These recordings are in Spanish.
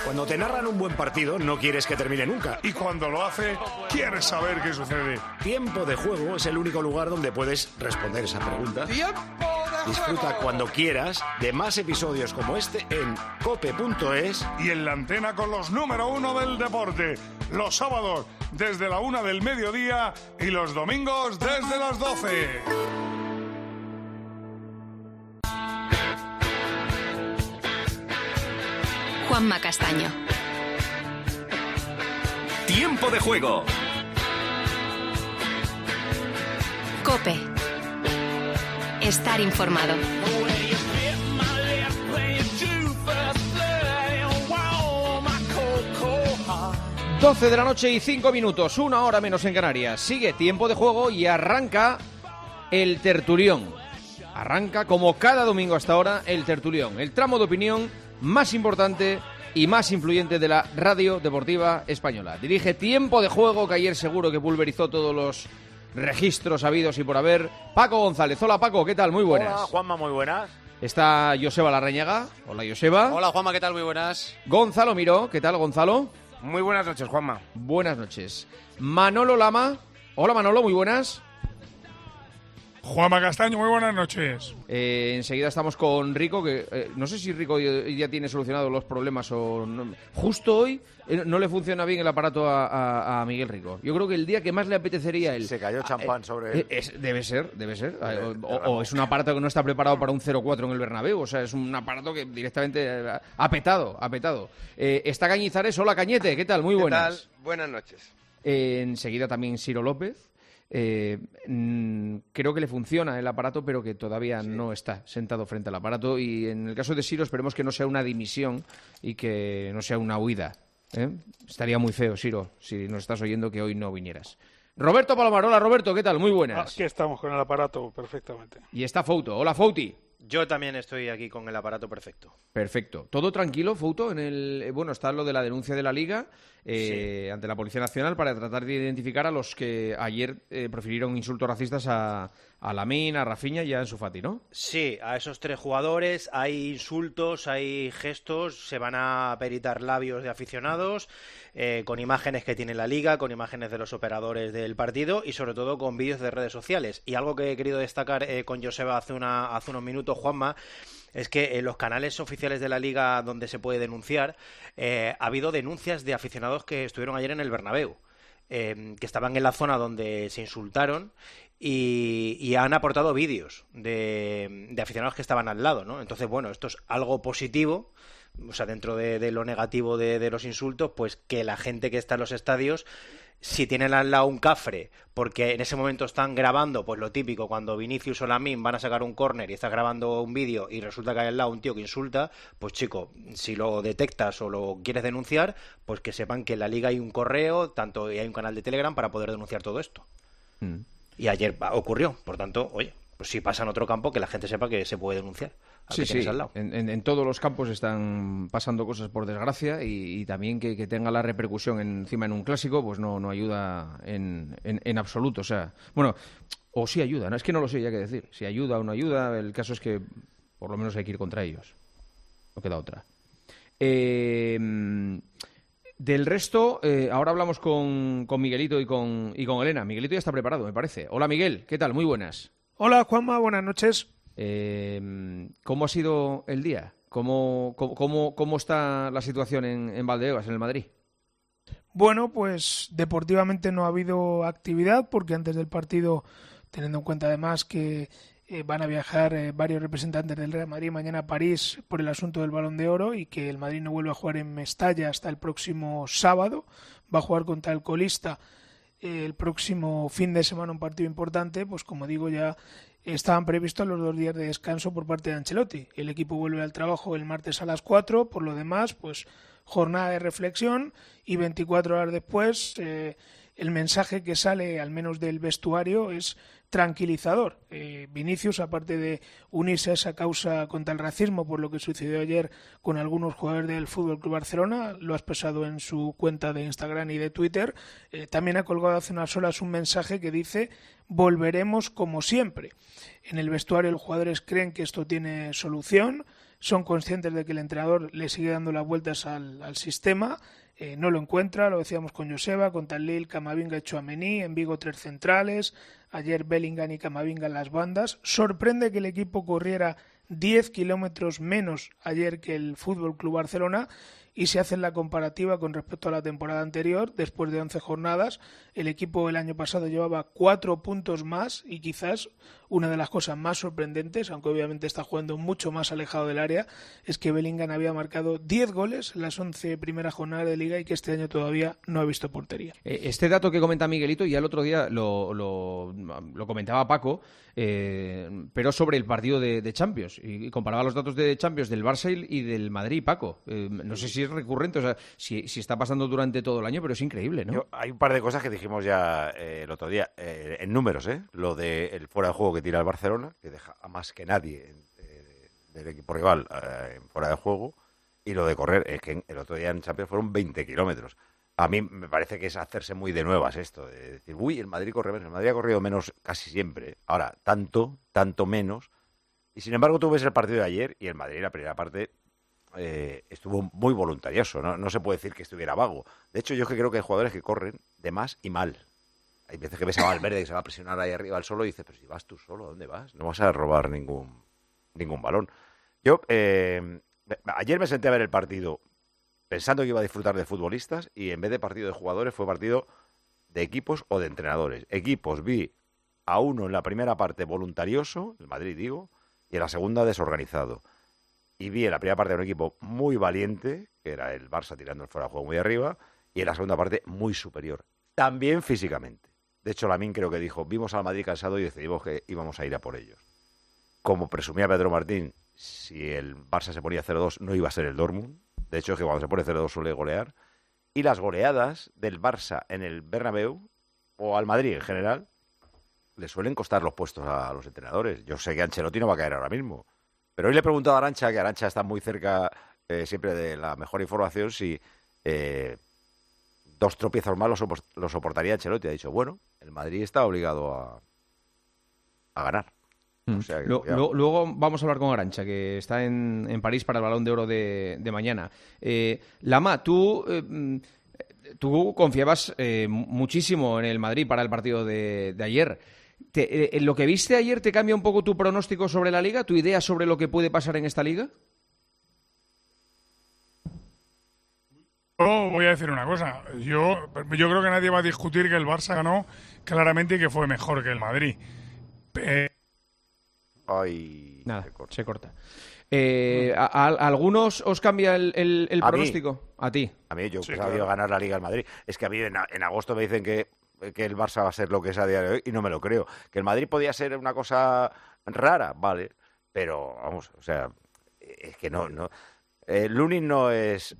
Cuando te narran un buen partido, no quieres que termine nunca. Y cuando lo hace, quieres saber qué sucede. Tiempo de Juego es el único lugar donde puedes responder esa pregunta. Disfruta cuando quieras de más episodios como este en cope.es y en la antena con los número 1 del deporte. Los sábados desde la 1 del mediodía y los domingos desde las 12. Juanma Castaño. Tiempo de Juego. COPE. Estar informado. 12 de la noche y 5 minutos, 1 hora menos en Canarias. Sigue Tiempo de Juego y arranca el tertulión. Arranca, como cada domingo hasta ahora, el tertulión. El tramo de opinión más importante y más influyente de la radio deportiva española. Dirige Tiempo de Juego, que ayer seguro que pulverizó todos los registros habidos y por haber, Paco González. Hola, Paco, ¿qué tal? Muy buenas. Hola, Juanma, muy buenas. Está Joseba Larrañaga. Hola, Joseba. Hola, Juanma, ¿qué tal? Muy buenas. Gonzalo Miró. ¿Qué tal, Gonzalo? Muy buenas noches, Juanma. Buenas noches. Manolo Lama. Hola, Manolo, muy buenas. Juanma Castaño, muy buenas noches. Enseguida estamos con Rico, que no sé si Rico ya tiene solucionados los problemas o no. Justo hoy no le funciona bien el aparato a Miguel Rico. Yo creo que el día que más le apetecería él... Se cayó champán sobre él. Debe ser. O es un aparato que no está preparado para un 0-4 en el Bernabéu. O sea, es un aparato que directamente ha petado. Está Cañizares. Hola, Cañete, ¿qué tal? Muy buenas. ¿Qué tal? Buenas noches. Enseguida también Ciro López. Creo que le funciona el aparato, pero que todavía no está sentado frente al aparato, y en el caso de Siro esperemos que no sea una dimisión y que no sea una huida, ¿eh? Estaría muy feo, Siro, si nos estás oyendo, que hoy no vinieras. Roberto Palomarola. Roberto, ¿qué tal? Muy buenas. Aquí estamos con el aparato perfectamente. Y está Fouto. Hola, Fouti. Yo también estoy aquí con el aparato perfecto. Perfecto. ¿Todo tranquilo, Fouto? Bueno, está lo de la denuncia de la Liga ante la Policía Nacional para tratar de identificar a los que ayer profirieron insultos racistas a Lamine, a Rafinha y a Ansu Fati, ¿no? Sí, a esos 3 jugadores hay insultos, hay gestos, se van a peritar labios de aficionados, con imágenes que tiene la Liga, con imágenes de los operadores del partido y sobre todo con vídeos de redes sociales. Y algo que he querido destacar con Joseba hace unos minutos, Juanma, es que en los canales oficiales de la Liga donde se puede denunciar, ha habido denuncias de aficionados que estuvieron ayer en el Bernabéu, que estaban en la zona donde se insultaron y han aportado vídeos de aficionados que estaban al lado, ¿no? Entonces, bueno, esto es algo positivo. O sea, dentro de lo negativo de los insultos, pues que la gente que está en los estadios, si tienen al lado un cafre, porque en ese momento están grabando, pues lo típico, cuando Vinicius o Lamine van a sacar un córner y estás grabando un vídeo y resulta que hay al lado un tío que insulta, pues chico, si lo detectas o lo quieres denunciar, pues que sepan que en la Liga hay un correo, tanto y hay un canal de Telegram para poder denunciar todo esto. Y ayer ocurrió, por tanto, oye, pues si pasa en otro campo, que la gente sepa que se puede denunciar. Sí, al lado. En todos los campos están pasando cosas, por desgracia, y también que tenga la repercusión encima en un clásico, pues no ayuda en absoluto. O sea, bueno, o sí ayuda, ¿no? Es que no lo sé ya qué decir. Si ayuda o no ayuda, el caso es que por lo menos hay que ir contra ellos. No queda otra. Del resto, ahora hablamos con Miguelito y con Elena. Miguelito ya está preparado, me parece. Hola, Miguel, ¿qué tal? Muy buenas. Hola, Juanma, buenas noches. ¿Cómo ha sido el día? ¿Cómo está la situación en Valdeorras, en el Madrid? Bueno, pues deportivamente no ha habido actividad porque antes del partido, teniendo en cuenta además que van a viajar varios representantes del Real Madrid mañana a París por el asunto del Balón de Oro y que el Madrid no vuelve a jugar en Mestalla hasta el próximo sábado, va a jugar contra el colista el próximo fin de semana, un partido importante, pues como digo ya estaban previstos los 2 días de descanso por parte de Ancelotti. El equipo vuelve al trabajo el martes a las 4, por lo demás, pues jornada de reflexión y 24 horas después el mensaje que sale, al menos del vestuario, es tranquilizador. Vinicius, aparte de unirse a esa causa contra el racismo por lo que sucedió ayer con algunos jugadores del FC Barcelona, lo ha expresado en su cuenta de Instagram y de Twitter, también ha colgado hace unas horas un mensaje que dice: volveremos como siempre. En el vestuario los jugadores creen que esto tiene solución, son conscientes de que el entrenador le sigue dando las vueltas al sistema. No lo encuentra, lo decíamos con Joseba, con Talil, Camavinga y Tchouaméni, en Vigo 3 centrales, ayer Bellingham y Camavinga en las bandas. Sorprende que el equipo corriera 10 kilómetros menos ayer que el Fútbol Club Barcelona, y si hacen la comparativa con respecto a la temporada anterior, después de 11 jornadas, el equipo el año pasado llevaba 4 puntos más, y quizás una de las cosas más sorprendentes, aunque obviamente está jugando mucho más alejado del área, es que Bellingham había marcado 10 goles en las 11 primeras jornadas de Liga y que este año todavía no ha visto portería. Este dato que comenta Miguelito, ya el otro día lo comentaba Paco, pero sobre el partido de Champions, y comparaba los datos de Champions del Barça y del Madrid, Paco. No sé si es recurrente, o sea, si está pasando durante todo el año, pero es increíble, ¿no? Hay un par de cosas que dijimos ya el otro día, en números, lo del fuera de juego que tira el Barcelona, que deja a más que nadie del equipo rival fuera de juego, y lo de correr, es que el otro día en Champions fueron 20 kilómetros. A mí me parece que es hacerse muy de nuevas esto, de decir, uy, el Madrid corre menos, el Madrid ha corrido menos casi siempre, ahora tanto menos, y sin embargo tú ves el partido de ayer y el Madrid la primera parte estuvo muy voluntarioso, no se puede decir que estuviera vago. De hecho, yo creo que hay jugadores que corren de más y mal. Hay veces que ves a Valverde que se va a presionar ahí arriba al solo y dices, pero si vas tú solo, ¿dónde vas? No vas a robar ningún balón. Yo ayer me senté a ver el partido pensando que iba a disfrutar de futbolistas, y en vez de partido de jugadores fue partido de equipos o de entrenadores. Equipos vi a uno en la primera parte voluntarioso, el Madrid digo, y en la segunda desorganizado. Y vi en la primera parte un equipo muy valiente, que era el Barça tirando el fuera de juego muy arriba, y en la segunda parte muy superior, también físicamente. De hecho, Lamine creo que dijo, vimos al Madrid cansado y decidimos que íbamos a ir a por ellos. Como presumía Pedro Martín, si el Barça se ponía 0-2 no iba a ser el Dortmund. De hecho, es que cuando se pone 0-2 suele golear. Y las goleadas del Barça en el Bernabéu, o al Madrid en general, le suelen costar los puestos a los entrenadores. Yo sé que Ancelotti no va a caer ahora mismo. Pero hoy le he preguntado a Arantxa, que Arantxa está muy cerca siempre de la mejor información, si 2 tropiezos más lo soportaría Ancelotti. Ha dicho, bueno, el Madrid está obligado a ganar. O sea, luego vamos a hablar con Arantxa, que está en París para el Balón de Oro de mañana. Lama, tú confiabas muchísimo en el Madrid para el partido de ayer. ¿Lo que viste ayer te cambia un poco tu pronóstico sobre la Liga, tu idea sobre lo que puede pasar en esta Liga? Yo voy a decir una cosa. Yo creo que nadie va a discutir que el Barça ganó claramente y que fue mejor que el Madrid. Nada, se corta. ¿A algunos os cambia el pronóstico? ¿A ti? A mí, yo pensaba que iba a ganar la Liga el Madrid. Es que a mí en agosto me dicen que el Barça va a ser lo que es a día de hoy y no me lo creo. Que el Madrid podía ser una cosa rara, vale, pero vamos, o sea, es que no. Lunin no es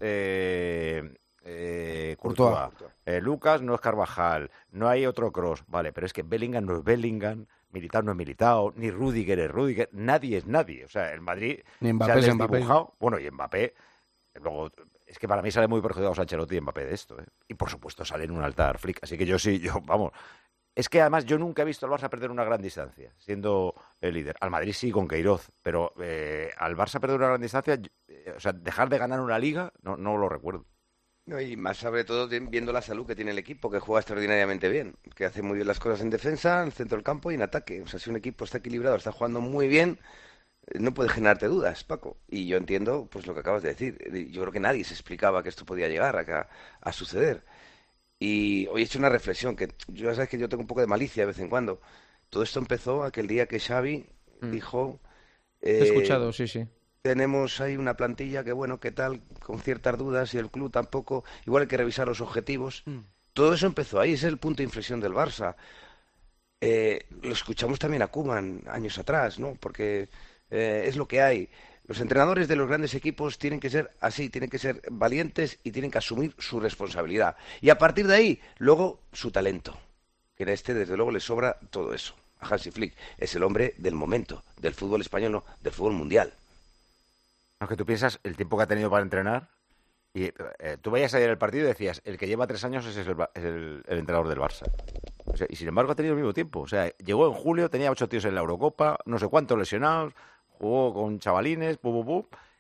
Courtois. Lucas no es Carvajal. No hay otro Kroos, vale, pero es que Bellingham no es Bellingham. Militao no es Militao, ni Rüdiger es Rüdiger, nadie es nadie. O sea, el Madrid ni Mbappé se ha desdibujado. Bueno, y Mbappé, luego, es que para mí sale muy perjudicado Ancelotti y Mbappé de esto, Y por supuesto sale en un altar, Flick. Así que vamos. Es que además yo nunca he visto al Barça perder una gran distancia, siendo el líder. Al Madrid sí, con Queiroz, pero al Barça perder una gran distancia, o sea, dejar de ganar una liga, no lo recuerdo. No, y más sobre todo viendo la salud que tiene el equipo, que juega extraordinariamente bien, que hace muy bien las cosas en defensa, en centro del campo y en ataque. O sea, si un equipo está equilibrado, está jugando muy bien, no puede generarte dudas, Paco. Y yo entiendo pues lo que acabas de decir. Yo creo que nadie se explicaba que esto podía llegar a suceder. Y hoy he hecho una reflexión, que ya sabes que yo tengo un poco de malicia de vez en cuando. Todo esto empezó aquel día que Xavi dijo... He escuchado, sí. Tenemos ahí una plantilla que, bueno, que tal, con ciertas dudas, y el club tampoco, igual hay que revisar los objetivos. Todo eso empezó ahí, ese es el punto de inflexión del Barça. Lo escuchamos también a Koeman años atrás, ¿no? Porque es lo que hay. Los entrenadores de los grandes equipos tienen que ser así, tienen que ser valientes y tienen que asumir su responsabilidad. Y a partir de ahí, luego, su talento. Que a desde luego, le sobra todo eso. A Hansi Flick es el hombre del momento, del fútbol español, no, del fútbol mundial. Es que tú piensas el tiempo que ha tenido para entrenar y tú vayas ayer al partido y decías, el que lleva 3 años es el entrenador del Barça. O sea, y sin embargo ha tenido el mismo tiempo. O sea, llegó en julio, tenía 8 tíos en la Eurocopa, no sé cuántos lesionados, jugó con chavalines,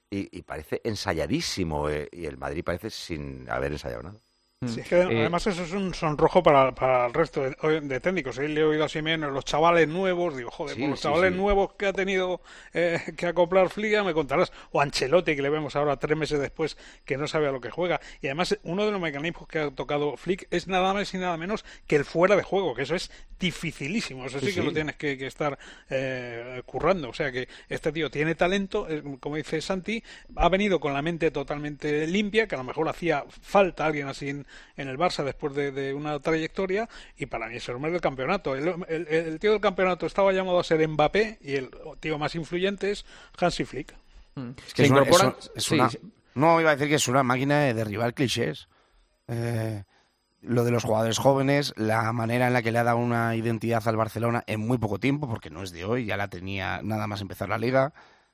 y parece ensayadísimo, y el Madrid parece sin haber ensayado nada. Sí, es que además eso es un sonrojo para el resto de técnicos. Le he oído a Simeone, los chavales nuevos, digo, joder, Sí, por los sí, chavales sí. nuevos que ha tenido que acoplar Flick, me contarás. O Ancelotti, que le vemos ahora 3 meses después, que no sabe a lo que juega. Y además, uno de los mecanismos que ha tocado Flick es nada más y nada menos que el fuera de juego, que eso es dificilísimo. Eso sí que lo tienes que estar currando. O sea que este tío tiene talento, como dice Santi, ha venido con la mente totalmente limpia, que a lo mejor hacía falta alguien así en el Barça después de una trayectoria, y para mí es el hombre del campeonato. El tío del campeonato estaba llamado a ser Mbappé y el tío más influyente es Hansi Flick. Es que no, iba a decir que es una máquina de derribar clichés. Lo de los jugadores jóvenes, la manera en la que le ha dado una identidad al Barcelona en muy poco tiempo, porque no es de hoy, ya la tenía nada más empezar la Liga.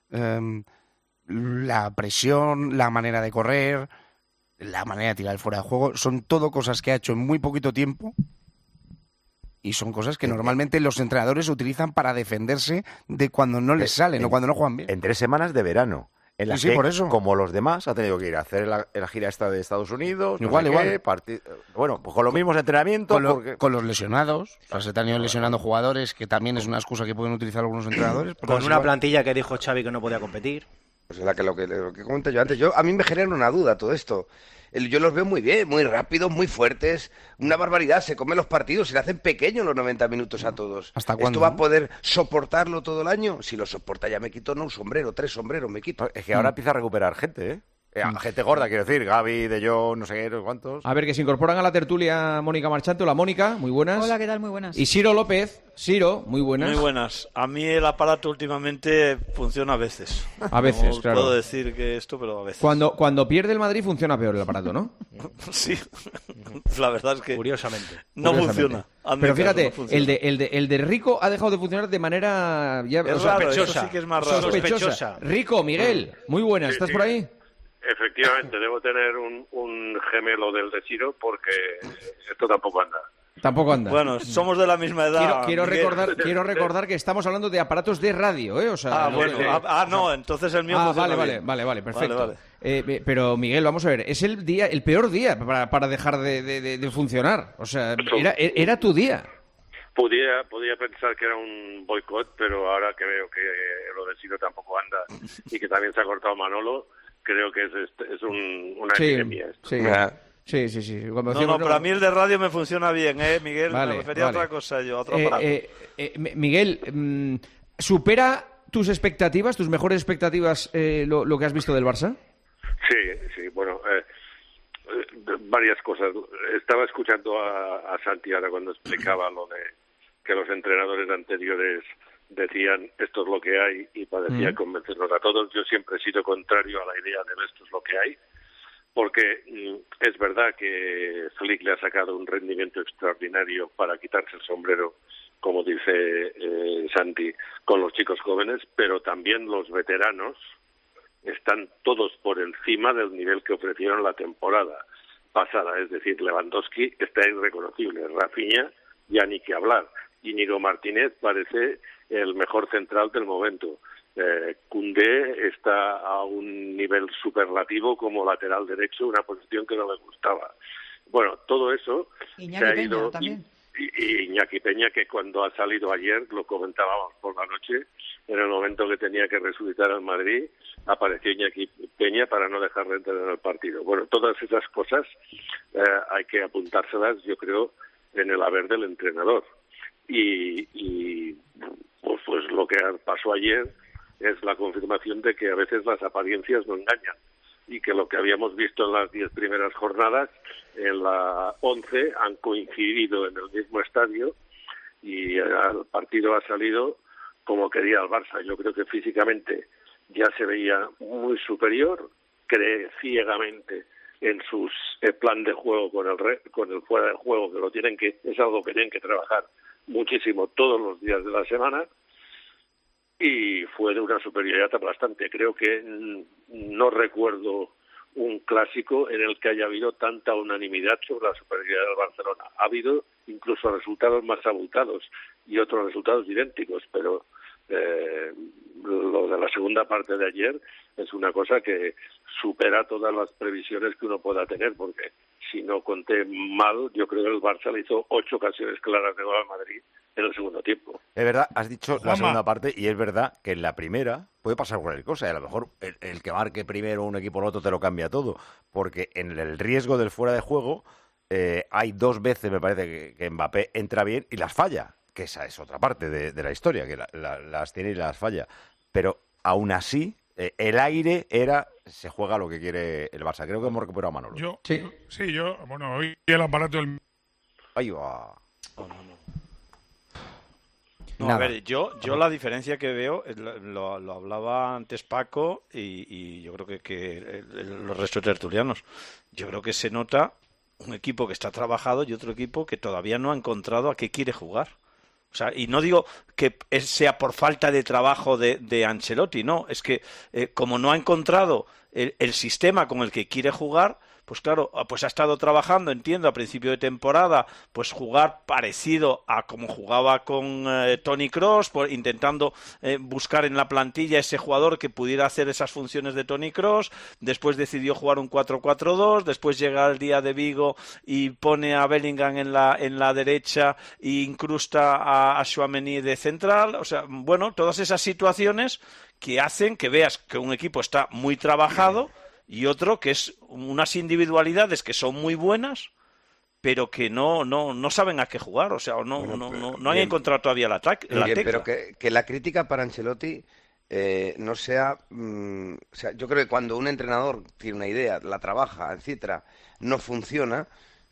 La presión, la manera de correr, la manera de tirar el fuera de juego, son todo cosas que ha hecho en muy poquito tiempo y son cosas que normalmente los entrenadores utilizan para defenderse de cuando no les sale, no cuando no juegan bien. En 3 semanas de verano. En las Sí, que, por eso. como los demás, ha tenido que ir a hacer la gira esta de Estados Unidos. Igual. Bueno, pues con los mismos entrenamientos. Con los lesionados, o sea, se te han ido lesionando jugadores, que también es una excusa que pueden utilizar algunos entrenadores. Con una plantilla que dijo Xavi que no podía competir. Pues lo que comenté yo antes. A mí me genera una duda todo esto. Yo los veo muy bien, muy rápidos, muy fuertes. Una barbaridad, se comen los partidos, se le hacen pequeños los 90 minutos a todos. ¿Hasta cuándo? ¿Esto va a poder soportarlo todo el año? Si lo soporta ya me quito, no un sombrero, 3 sombreros me quito. Es que ahora empieza a recuperar gente, ¿eh? Gente gorda, quiero decir. Gavi, De Jong, no sé qué, no sé cuántos. A ver, que se incorporan a la tertulia Mónica Marchante. Hola, Mónica, muy buenas. Hola, ¿qué tal? Muy buenas. Y Ciro López. Ciro, muy buenas. Muy buenas. A mí el aparato últimamente funciona a veces. A veces, no claro. puedo decir que esto, pero a veces. Cuando pierde el Madrid funciona peor el aparato, ¿no? Sí. La verdad es que Curiosamente. no funciona. Pero fíjate, el de Rico ha dejado de funcionar de manera ya Es raro, eso sí que es más raro. sospechosa. Rico, Miguel, muy buenas. ¿Estás por ahí? Efectivamente, debo tener un gemelo del de Ciro porque esto tampoco anda. Tampoco anda. Bueno, somos de la misma edad. Quiero recordar que estamos hablando de aparatos de radio, ¿eh? O sea, no, entonces el mío vale, perfecto. Pero Miguel, vamos a ver, es el peor día para dejar de funcionar. O sea, era tu día. Podía pensar que era un boicot, pero ahora que veo que lo de Ciro tampoco anda y que también se ha cortado Manolo, creo que es una epidemia esto. Sí. Pero a mí el de radio me funciona bien, Miguel. Me refería a otra cosa yo, a otro aparato. Miguel, ¿supera tus expectativas, tus mejores expectativas, lo que has visto del Barça? Sí, bueno, varias cosas. Estaba escuchando a Santi ahora cuando explicaba lo de que los entrenadores anteriores decían esto es lo que hay y parecía convencernos a todos. Yo siempre he sido contrario a la idea de esto es lo que hay, porque es verdad que Flick le ha sacado un rendimiento extraordinario para quitarse el sombrero, como dice Santi, con los chicos jóvenes, pero también los veteranos están todos por encima del nivel que ofrecieron la temporada pasada. Es decir, Lewandowski está irreconocible, Rafinha ya ni que hablar, Íñigo Martínez parece el mejor central del momento. Koundé está a un nivel superlativo como lateral derecho, una posición que no le gustaba. Bueno, todo eso se ha ido. Y Iñaki Peña, que cuando ha salido ayer, lo comentábamos por la noche, en el momento que tenía que resucitar al Madrid, apareció Iñaki Peña para no dejar de entrar en el partido. Bueno, todas esas cosas hay que apuntárselas, yo creo, en el haber del entrenador. Y pues lo que pasó ayer es la confirmación de que a veces las apariencias no engañan y que lo que habíamos visto en las 10 primeras jornadas, en la 11 han coincidido en el mismo estadio y el partido ha salido como quería el Barça. Yo creo que físicamente ya se veía muy superior, cree ciegamente en sus plan de juego con el fuera de juego, que es algo que tienen que trabajar muchísimo todos los días de la semana, y fue de una superioridad aplastante. Creo que no recuerdo un clásico en el que haya habido tanta unanimidad sobre la superioridad del Barcelona. Ha habido incluso resultados más abultados y otros resultados idénticos, pero lo de la segunda parte de ayer es una cosa que supera todas las previsiones que uno pueda tener, porque si no conté mal, yo creo que el Barça le hizo 8 ocasiones claras de gol al Madrid en el segundo tiempo. Es verdad, has dicho la segunda parte, y es verdad que en la primera puede pasar cualquier cosa, y a lo mejor el que marque primero un equipo o el otro te lo cambia todo, porque en el riesgo del fuera de juego hay 2 veces, me parece, que Mbappé entra bien y las falla, que esa es otra parte de la historia, que las tiene y las falla. Pero aún así, el aire se juega lo que quiere el Barça. Creo que hemos recuperado a Manolo. Bueno, hoy el aparato del... Ahí va. No, a ver, yo la diferencia que veo, lo hablaba antes Paco y yo creo que los restos tertulianos, yo creo que se nota un equipo que está trabajado y otro equipo que todavía no ha encontrado a qué quiere jugar. O sea, y no digo que sea por falta de trabajo de Ancelotti, no, es que como no ha encontrado el sistema con el que quiere jugar, pues claro, pues ha estado trabajando, entiendo, a principio de temporada, pues jugar parecido a como jugaba con Toni Kroos, intentando buscar en la plantilla ese jugador que pudiera hacer esas funciones de Toni Kroos. Después decidió jugar un 4-4-2, después llega el día de Vigo y pone a Bellingham en la derecha e incrusta a Tchouaméni de central. O sea, bueno, todas esas situaciones que hacen que veas que un equipo está muy trabajado y otro que es unas individualidades que son muy buenas, pero que no saben a qué jugar, o sea, no han encontrado todavía la tecla. Pero que la crítica para Ancelotti no sea... o sea, yo creo que cuando un entrenador tiene una idea, la trabaja, etcétera, no funciona,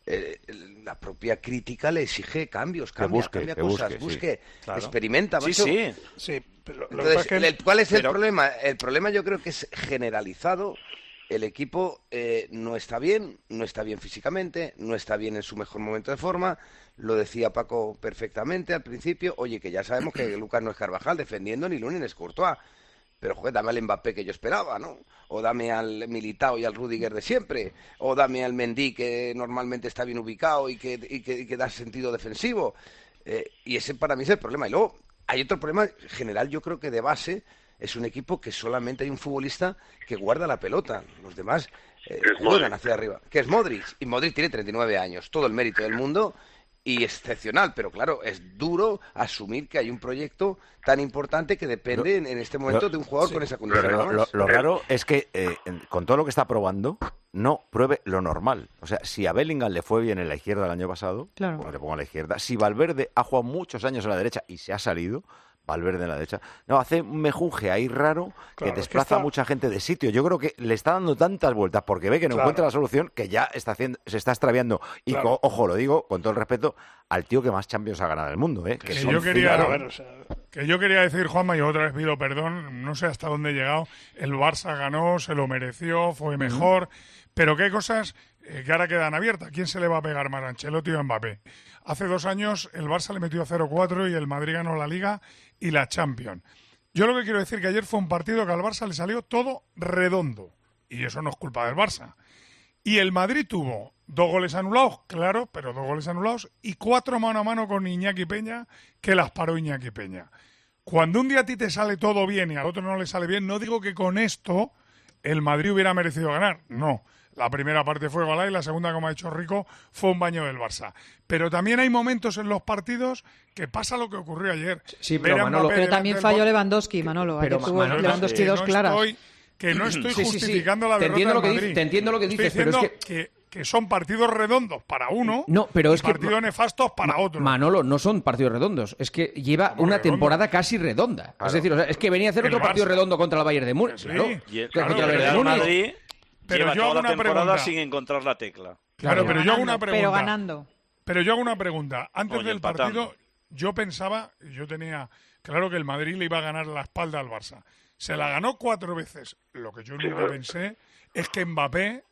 la propia crítica le exige cambios, cambia cosas, busque, claro. Experimenta. Sí. Pero entonces, ¿cuál es el problema? El problema yo creo que es generalizado. El equipo no está bien físicamente, no está bien en su mejor momento de forma. Lo decía Paco perfectamente al principio. Oye, que ya sabemos que Lucas no es Carvajal defendiendo ni Lunin es Courtois. Pero, joder, dame al Mbappé que yo esperaba, ¿no? O dame al Militao y al Rudiger de siempre. O dame al Mendy, que normalmente está bien ubicado y que da sentido defensivo. Y ese para mí es el problema. Y luego hay otro problema general, yo creo que de base. Es un equipo que solamente hay un futbolista que guarda la pelota. Los demás juegan hacia arriba. Que es Modric. Y Modric tiene 39 años. Todo el mérito del mundo y excepcional. Pero claro, es duro asumir que hay un proyecto tan importante que depende en este momento de un jugador con esa condición. Lo raro es que con todo lo que está probando, no pruebe lo normal. O sea, si a Bellingham le fue bien en la izquierda el año pasado, pues le pongo a la izquierda. Si Valverde ha jugado muchos años a la derecha y se ha salido... Valverde en la derecha. No, hace un mejunje ahí raro que desplaza a mucha gente de sitio. Yo creo que le está dando tantas vueltas porque ve que no encuentra la solución que ya se está extraviando. Y, ojo, lo digo con todo el respeto al tío que más Champions ha ganado en el mundo. Que yo quería decir, Juanma, y otra vez pido perdón, no sé hasta dónde he llegado. El Barça ganó, se lo mereció, fue mejor. Pero que hay cosas que ahora quedan abiertas. ¿Quién se le va a pegar más, Ancelotti o Mbappé? Hace 2 años el Barça le metió 0-4 y el Madrid ganó la Liga y la Champions. Yo lo que quiero decir que ayer fue un partido que al Barça le salió todo redondo. Y eso no es culpa del Barça. Y el Madrid tuvo 2 goles anulados, claro, pero 2 goles anulados, y 4 mano a mano con Iñaki Peña, que las paró Iñaki Peña. Cuando un día a ti te sale todo bien y al otro no le sale bien, no digo que con esto el Madrid hubiera merecido ganar, no. La primera parte fue golá y la segunda, como ha dicho Rico, fue un baño del Barça. Pero también hay momentos en los partidos que pasa lo que ocurrió ayer. Sí, pero también falló Lewandowski, Manolo. Pero Lewandowski 2 claras. Que no estoy justificando la derrota del Madrid. Te entiendo lo que dices, pero es que son partidos redondos para uno pero y partidos nefastos para otro. Manolo, no son partidos redondos. Es que lleva una temporada casi redonda. Claro. Es decir, es que venía a hacer otro partido redondo contra el Bayern de Múnich. Sí, contra el Bayern de Múnich. Pero yo hago una pregunta sin encontrar la tecla. Claro, pero yo hago una pregunta. Pero ganando. Pero yo hago una pregunta. Antes del partido, yo pensaba, yo tenía claro que el Madrid le iba a ganar la espalda al Barça. Se la ganó 4 veces. Lo que yo nunca pensé es que Mbappé,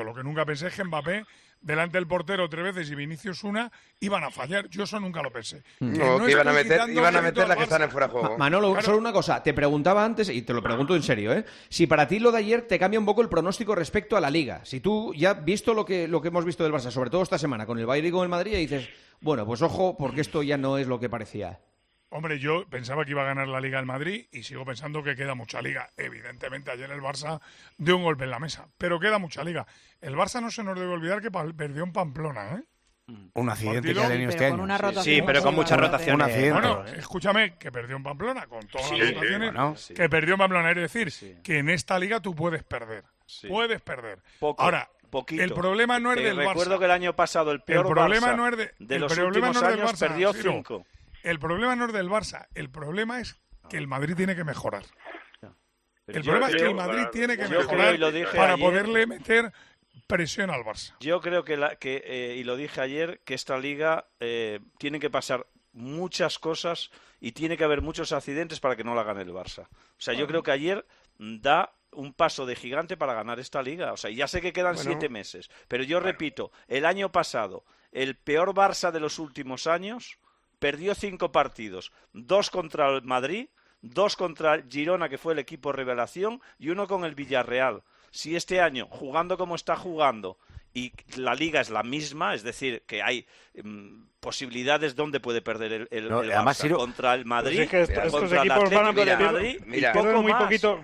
delante del portero 3 veces y Vinicius una, iban a fallar. Yo eso nunca lo pensé. Que iban a meter las que están en fuera de juego. Manolo, solo una cosa. Te preguntaba antes, y te lo pregunto en serio, si para ti lo de ayer te cambia un poco el pronóstico respecto a la Liga. Si tú ya has visto lo que hemos visto del Barça, sobre todo esta semana, con el Bayern y con el Madrid, y dices, bueno, pues ojo, porque esto ya no es lo que parecía. Hombre, yo pensaba que iba a ganar la Liga el Madrid y sigo pensando que queda mucha Liga. Evidentemente, ayer el Barça dio un golpe en la mesa, pero queda mucha Liga. El Barça no se nos debe olvidar que perdió en Pamplona, ¿eh? Un accidente que ha tenido este año. Sí, pero con muchas rotaciones. Un accidente. Bueno, escúchame, que perdió en Pamplona, con todas las rotaciones, que perdió en Pamplona. Es decir, que en esta Liga tú puedes perder. Puedes perder. Ahora, poquito. El problema no es del Barça. Recuerdo que el año pasado el peor Barça de los últimos años perdió 5. El problema no es del Barça. El problema es que el Madrid tiene que mejorar. El problema es que el Madrid tiene que mejorar para poderle meter presión al Barça. Yo creo que y lo dije ayer, que esta Liga tiene que pasar muchas cosas y tiene que haber muchos accidentes para que no la gane el Barça. O sea, yo creo que ayer da un paso de gigante para ganar esta Liga. O sea, ya sé que quedan 7 meses, pero yo repito, el año pasado, el peor Barça de los últimos años perdió 5 partidos, 2 contra el Madrid, 2 contra el Girona, que fue el equipo revelación, y 1 con el Villarreal. Si este año, jugando como está jugando, y la Liga es la misma, es decir, que hay posibilidades donde puede perder el Barça contra el Madrid, pues es que estos equipos van a perder Madrid, pierden muy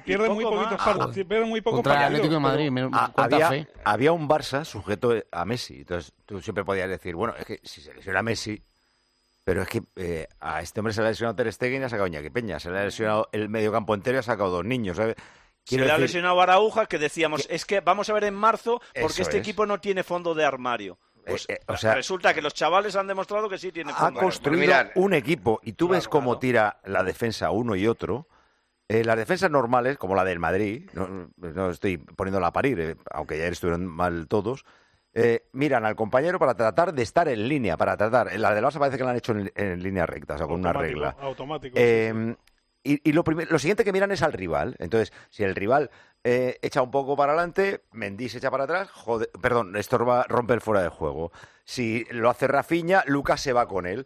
poco contra el Atlético de Madrid. Había un Barça sujeto a Messi, entonces tú siempre podías decir, bueno, es que si se lesiona Messi, pero es que a este hombre se le ha lesionado Ter Stegen y ha sacado Iñaki Peña, se le ha lesionado el mediocampo entero y ha sacado 2 niños, ¿sabes? Se le ha lesionado Araujo, que decíamos, es que vamos a ver en marzo, porque este equipo no tiene fondo de armario. Pues resulta que los chavales han demostrado que sí tienen fondo de armario. Ha construido un equipo, y tú ves cómo tira la defensa uno y otro. Las defensas normales, como la del Madrid, no estoy poniéndola a parir, aunque ya estuvieron mal todos, miran al compañero para tratar de estar en línea, la del Barça parece que la han hecho en línea recta, o sea, con una regla. Automático. Y lo siguiente que miran es al rival. Entonces, si el rival echa un poco para adelante, Mendy se echa para atrás, estorba, rompe el fuera de juego. Si lo hace Rafinha, Lucas se va con él.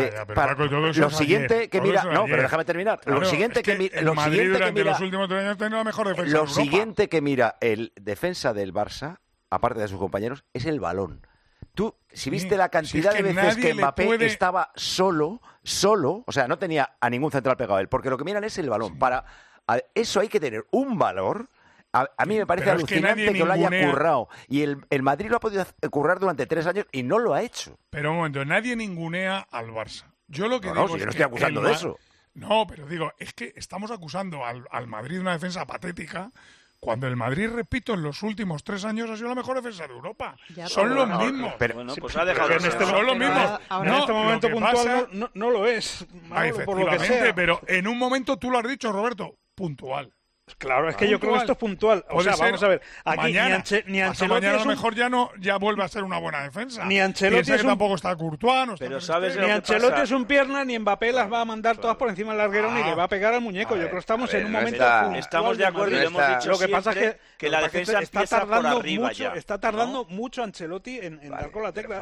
Lo siguiente que mira... No, pero déjame terminar. Lo siguiente que mira... El Madrid durante los últimos 3 años ha tenido la mejor defensa de Europa. Lo siguiente que mira el defensa del Barça, aparte de sus compañeros, es el balón. Tú, si viste la cantidad de veces que Mbappé estaba solo, o sea, no tenía a ningún central pegado a él, porque lo que miran es el balón. Eso hay que tener un valor. A mí me parece alucinante que lo haya currado. Y el Madrid lo ha podido currar durante 3 años y no lo ha hecho. Pero un momento, nadie ningunea al Barça. Yo lo que digo es yo no estoy acusando de eso. No, pero digo, es que estamos acusando al Madrid de una defensa patética, cuando el Madrid, repito, en los últimos 3 años ha sido la mejor defensa de Europa. Son los mismos. Ha dejado son los mismos. En este momento puntual no lo es. Efectivamente, pero en un momento tú lo has dicho, Roberto, puntual. Claro, es que yo creo que esto es puntual. O sea, vamos a ver. Aquí mañana, ni Ancelotti mañana a lo mejor ya vuelve a ser una buena defensa. Ni Ancelotti que tampoco está Courtois. Ni Ancelotti es un pierna, ni Mbappé las va a mandar todas por encima del larguero, ni le va a pegar al muñeco. Yo creo que estamos en un momento... Estamos de acuerdo y lo hemos dicho. Lo que pasa es que la defensa está tardando mucho. Está tardando mucho Ancelotti en dar con la tecla.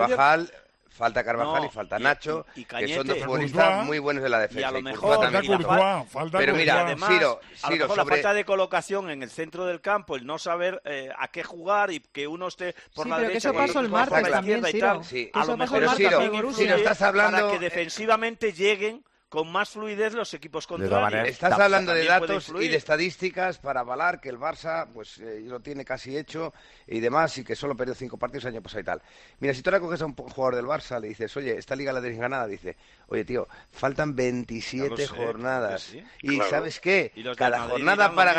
Falta Carvajal y falta Nacho, que son 2 futbolistas muy buenos de la defensa. Y a lo mejor pero mira, además, a lo mejor la falta de colocación en el centro del campo, el no saber a qué jugar y que uno esté por la derecha, que eso pasó el martes también, Ciro. A lo mejor para que defensivamente lleguen con más fluidez los equipos contrarios. Estás hablando de datos y de estadísticas para avalar que el Barça pues lo tiene casi hecho y demás, y que solo perdió 5 partidos el año pasado y tal. Mira, si tú ahora coges a un jugador del Barça, le dices, oye, esta liga la tenéis ganada, dice, oye, tío, faltan 27 jornadas. Sí. Y ¿sabes qué? Cada jornada para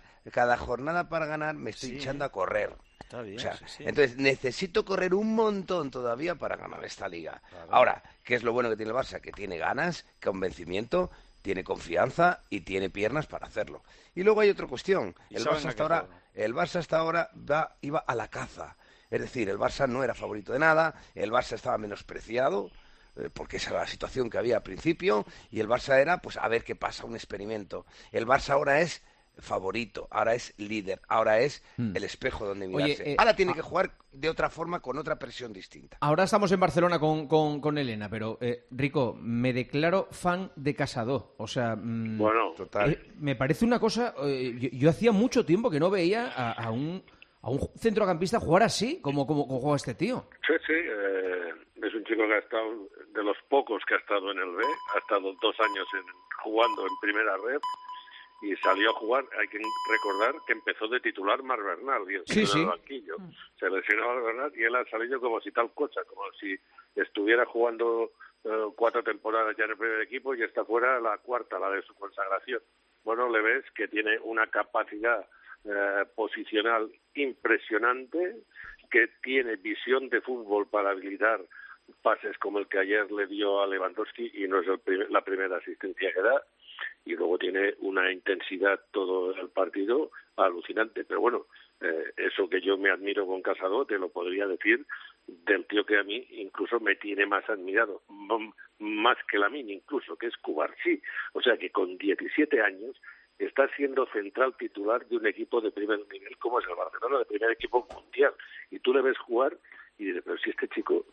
ganar me estoy echando a correr. Está bien, Entonces necesito correr un montón todavía para ganar esta liga. Claro. Ahora, ¿qué es lo bueno que tiene el Barça? Que tiene ganas, convencimiento, tiene confianza y tiene piernas para hacerlo. Y luego hay otra cuestión. El Barça hasta ahora iba a la caza. Es decir, el Barça no era favorito de nada, el Barça estaba menospreciado, porque esa era la situación que había al principio, y el Barça era, pues, a ver qué pasa, un experimento. El Barça ahora es favorito, ahora es líder, ahora es el espejo donde mirarse. Ahora tiene que jugar de otra forma, con otra presión distinta. Ahora estamos en Barcelona con Elena, pero Rico, me declaro fan de Casado. O sea, bueno, total. Me parece una cosa... yo hacía mucho tiempo que no veía a un centrocampista jugar así, como juega este tío. Sí, es un chico que ha estado, de los pocos que ha estado en el B, ha estado 2 años jugando en primera red y salió a jugar. Hay que recordar que empezó de titular Marc Bernal y en el banquillo. Se lesionó Marc Bernal y él ha salido como si tal cosa, como si estuviera jugando 4 temporadas ya en el primer equipo y esta fuera la cuarta, la de su consagración. Bueno, le ves que tiene una capacidad posicional impresionante, que tiene visión de fútbol para habilitar pases como el que ayer le dio a Lewandowski y no es la primera asistencia que da, y luego tiene una intensidad todo el partido alucinante. Pero bueno, eso que yo me admiro con Casado te lo podría decir del tío que a mí incluso me tiene más admirado, más que Lamine incluso, que es Cubarsí. O sea que con 17 años está siendo central titular de un equipo de primer nivel como es el Barcelona, de primer equipo mundial. Y tú le ves jugar y dices, pero si este chico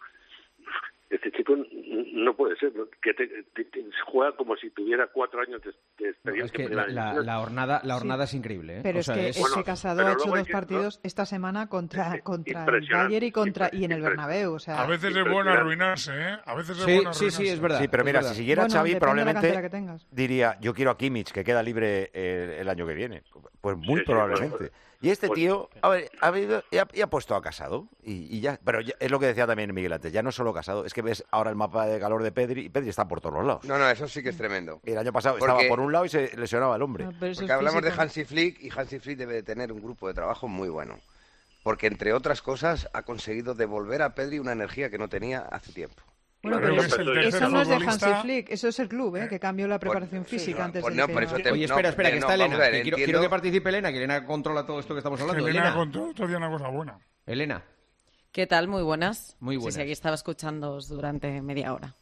no puede ser, que juega como si tuviera 4 años de experiencia. No, es que la hornada es increíble, ¿eh? Pero o sea, es que Casado ha hecho 2 partidos esta semana contra el Bayern y en el Bernabéu. O sea, a veces es bueno arruinarse, ¿eh? A veces es bueno arruinarse. Sí, es verdad. Sí, pero mira, si siguiera Xavi probablemente que diría, yo quiero a Kimmich, que queda libre el año que viene. Pues muy probablemente. Y este tío ha puesto a Casado y ya. Pero ya, es lo que decía también Miguel antes, ya no solo Casado, es que ves ahora el mapa de calor de Pedri y Pedri está por todos los lados. No, eso sí que es tremendo. El año pasado estaba por un lado y se lesionaba el hombre. Porque hablamos de Hansi Flick y Hansi Flick debe de tener un grupo de trabajo muy bueno. Porque entre otras cosas ha conseguido devolver a Pedri una energía que no tenía hace tiempo. Bueno, pero eso no es de Hansi Flick, eso es el club, que cambió la preparación física antes de Oye, espera, que está Elena. Quiero que participe Elena, que Elena controla todo esto que estamos hablando. Elena controla todavía una cosa buena. Elena. ¿Qué tal? Muy buenas. Muy buenas. Sí, aquí estaba escuchándoos durante media hora.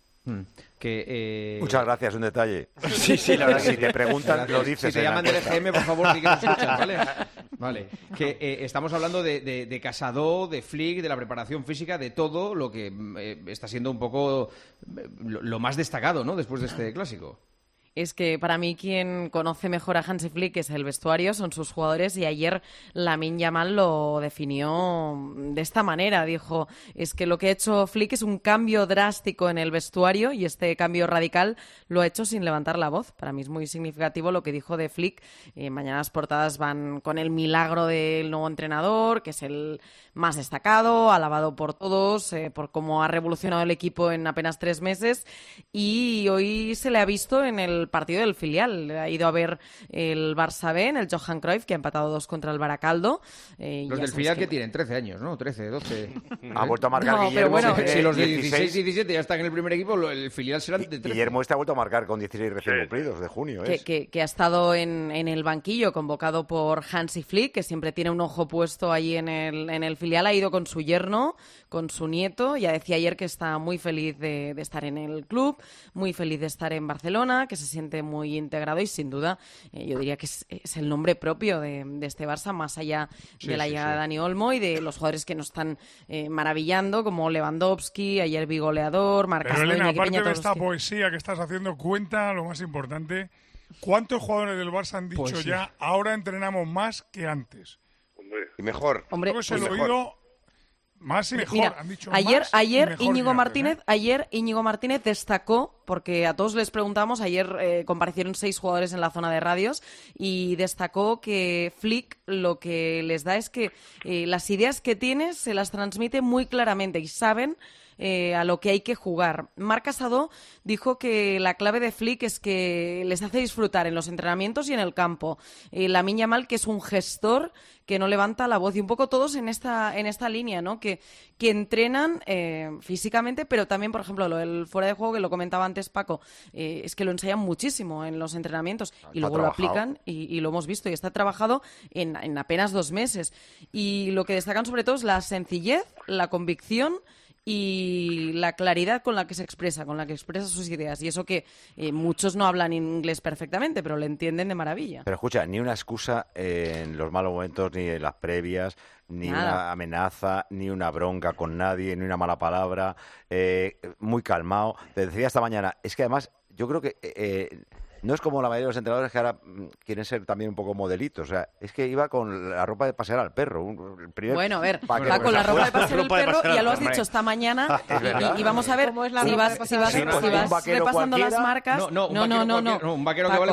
Muchas gracias, un detalle. Sí, la verdad que si te preguntan, lo dices. Si te llaman del EGM, por favor, di que nos escuchan, ¿vale? Vale. Que estamos hablando de Casado, de Flick, de la preparación física, de todo lo que está siendo un poco lo más destacado, ¿no? Después de este clásico. Es que para mí quien conoce mejor a Hansi Flick es el vestuario, son sus jugadores, y ayer Lamine Yamal lo definió de esta manera. Dijo, es que lo que ha hecho Flick es un cambio drástico en el vestuario y este cambio radical lo ha hecho sin levantar la voz. Para mí es muy significativo lo que dijo de Flick. Mañana las portadas van con el milagro del nuevo entrenador, que es el más destacado, alabado por todos, por cómo ha revolucionado el equipo en apenas 3 meses, y hoy se le ha visto en el partido del filial. Ha ido a ver el Barça B en el Johan Cruyff, que ha empatado 2 contra el Baracaldo. Los del filial que tienen 13 años, ¿no? 13, 12. Ha vuelto a marcar Guillermo. Pero bueno, si los de 16 y 17 ya están en el primer equipo, el filial será de 13. Guillermo ha vuelto a marcar con 16 recién cumplidos de junio. Que ha estado en el banquillo, convocado por Hansi Flick, que siempre tiene un ojo puesto ahí en el filial. Ha ido con su yerno, con su nieto. Ya decía ayer que está muy feliz de estar en el club, muy feliz de estar en Barcelona, que se siente muy integrado y sin duda yo diría que es el nombre propio de este Barça, más allá de la llegada de Dani Olmo y de los jugadores que nos están maravillando, como Lewandowski, ayer bigoleador, Marc Pero Elena, aparte de esta poesía que estás haciendo, cuenta lo más importante. ¿Cuántos jugadores del Barça han dicho ya, ahora entrenamos más que antes? Y mejor. Hombre, se lo he oído más y mejor. Mira, han dicho ayer Íñigo Martínez destacó, porque a todos les preguntamos, ayer comparecieron 6 jugadores en la zona de radios, y destacó que Flick lo que les da es que las ideas que tiene se las transmite muy claramente y saben a lo que hay que jugar. Marc Casado dijo que la clave de Flick es que les hace disfrutar en los entrenamientos y en el campo. Lamine Yamal, que es un gestor que no levanta la voz, y un poco todos en esta línea, ¿no? Que entrenan físicamente, pero también, por ejemplo, lo del fuera de juego, que lo comentaba antes Paco, es que lo ensayan muchísimo en los entrenamientos y luego lo aplican y lo hemos visto, y está trabajado en apenas 2 meses. Y lo que destacan sobre todo es la sencillez, la convicción y la claridad con la que se expresa, con la que expresa sus ideas. Y eso que muchos no hablan inglés perfectamente, pero le entienden de maravilla. Pero escucha, ni una excusa en los malos momentos, ni en las previas, ni una amenaza, ni una bronca con nadie, ni una mala palabra. Muy calmado. Te decía esta mañana, es que además yo creo que no es como la mayoría de los entrenadores que ahora quieren ser también un poco modelitos. O sea, es que iba con la ropa de pasear al perro. Bueno, a ver, va con la ropa de pasear al perro, y ya lo has dicho esta mañana, y vamos a ver si vas repasando las marcas. No, un vaquero que vale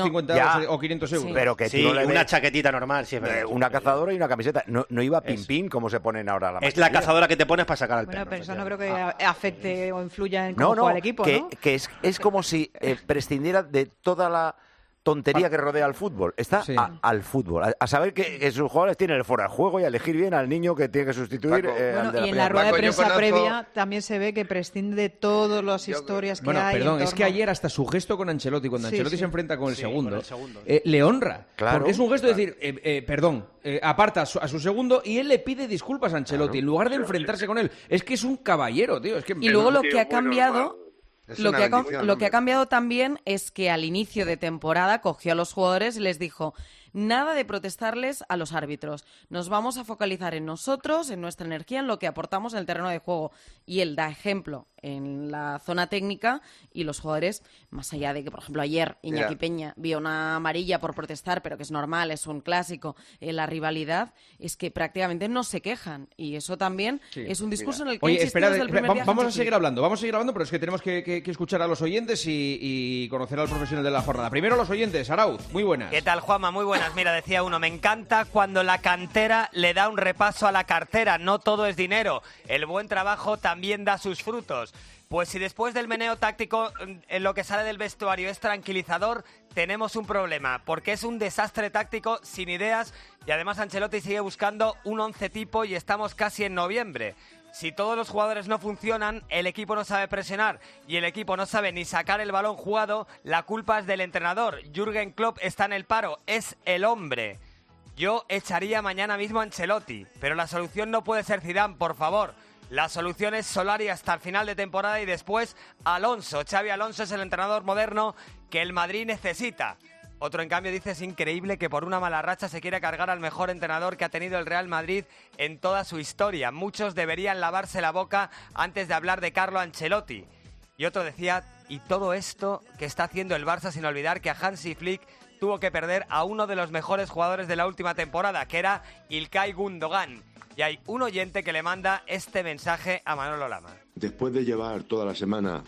450 o 500 euros. Pero que sí, una chaquetita normal, sí, una cazadora y una camiseta. No iba pin como se ponen ahora la es la cazadora que te pones para sacar al perro. Bueno, pero eso no creo que afecte o influya en cómo juega el equipo, ¿no? Que es como si prescindiera de toda la tontería que rodea al fútbol. Está al fútbol. A saber que sus jugadores tienen el fuera de juego y a elegir bien al niño que tiene que sustituir. Y en la rueda de prensa previa también se ve que prescinde de todas las historias que hay. Bueno, perdón, es que ayer hasta su gesto con Ancelotti, cuando Ancelotti se enfrenta con el segundo, le honra. Claro, porque es un gesto de decir, perdón, aparta a su segundo y él le pide disculpas a Ancelotti en lugar de enfrentarse con él. Es que es un caballero, tío. Es que, y luego lo que ha cambiado... Lo que ha cambiado también es que al inicio de temporada cogió a los jugadores y les dijo: nada de protestarles a los árbitros. Nos vamos a focalizar en nosotros, en nuestra energía, en lo que aportamos en el terreno de juego. Y él da ejemplo en la zona técnica y los jugadores, más allá de que, por ejemplo, ayer Iñaki Peña vio una amarilla por protestar, pero que es normal, es un clásico, la rivalidad, es que prácticamente no se quejan. Y eso también es un discurso en el que espera, desde el primer día. Vamos a seguir hablando, pero es que tenemos que escuchar a los oyentes y conocer al profesional de la jornada. Primero los oyentes. Arauz, muy buenas. ¿Qué tal, Juanma? Muy buenas. Mira, decía uno, me encanta cuando la cantera le da un repaso a la cartera. No todo es dinero. El buen trabajo también da sus frutos. Pues si después del meneo táctico lo que sale del vestuario es tranquilizador, tenemos un problema, porque es un desastre táctico sin ideas y además Ancelotti sigue buscando un 11 tipo y estamos casi en noviembre. Si todos los jugadores no funcionan, el equipo no sabe presionar y el equipo no sabe ni sacar el balón jugado, la culpa es del entrenador. Jürgen Klopp está en el paro, es el hombre. Yo echaría mañana mismo a Ancelotti, pero la solución no puede ser Zidane, por favor. La solución es Solari hasta el final de temporada y después Alonso. Xavi Alonso es el entrenador moderno que el Madrid necesita. Otro, en cambio, dice: es increíble que por una mala racha se quiera cargar al mejor entrenador que ha tenido el Real Madrid en toda su historia. Muchos deberían lavarse la boca antes de hablar de Carlo Ancelotti. Y otro decía: y todo esto que está haciendo el Barça sin olvidar que a Hansi Flick tuvo que perder a uno de los mejores jugadores de la última temporada, que era İlkay Gundogan. Y hay un oyente que le manda este mensaje a Manolo Lama. Después de llevar toda la semana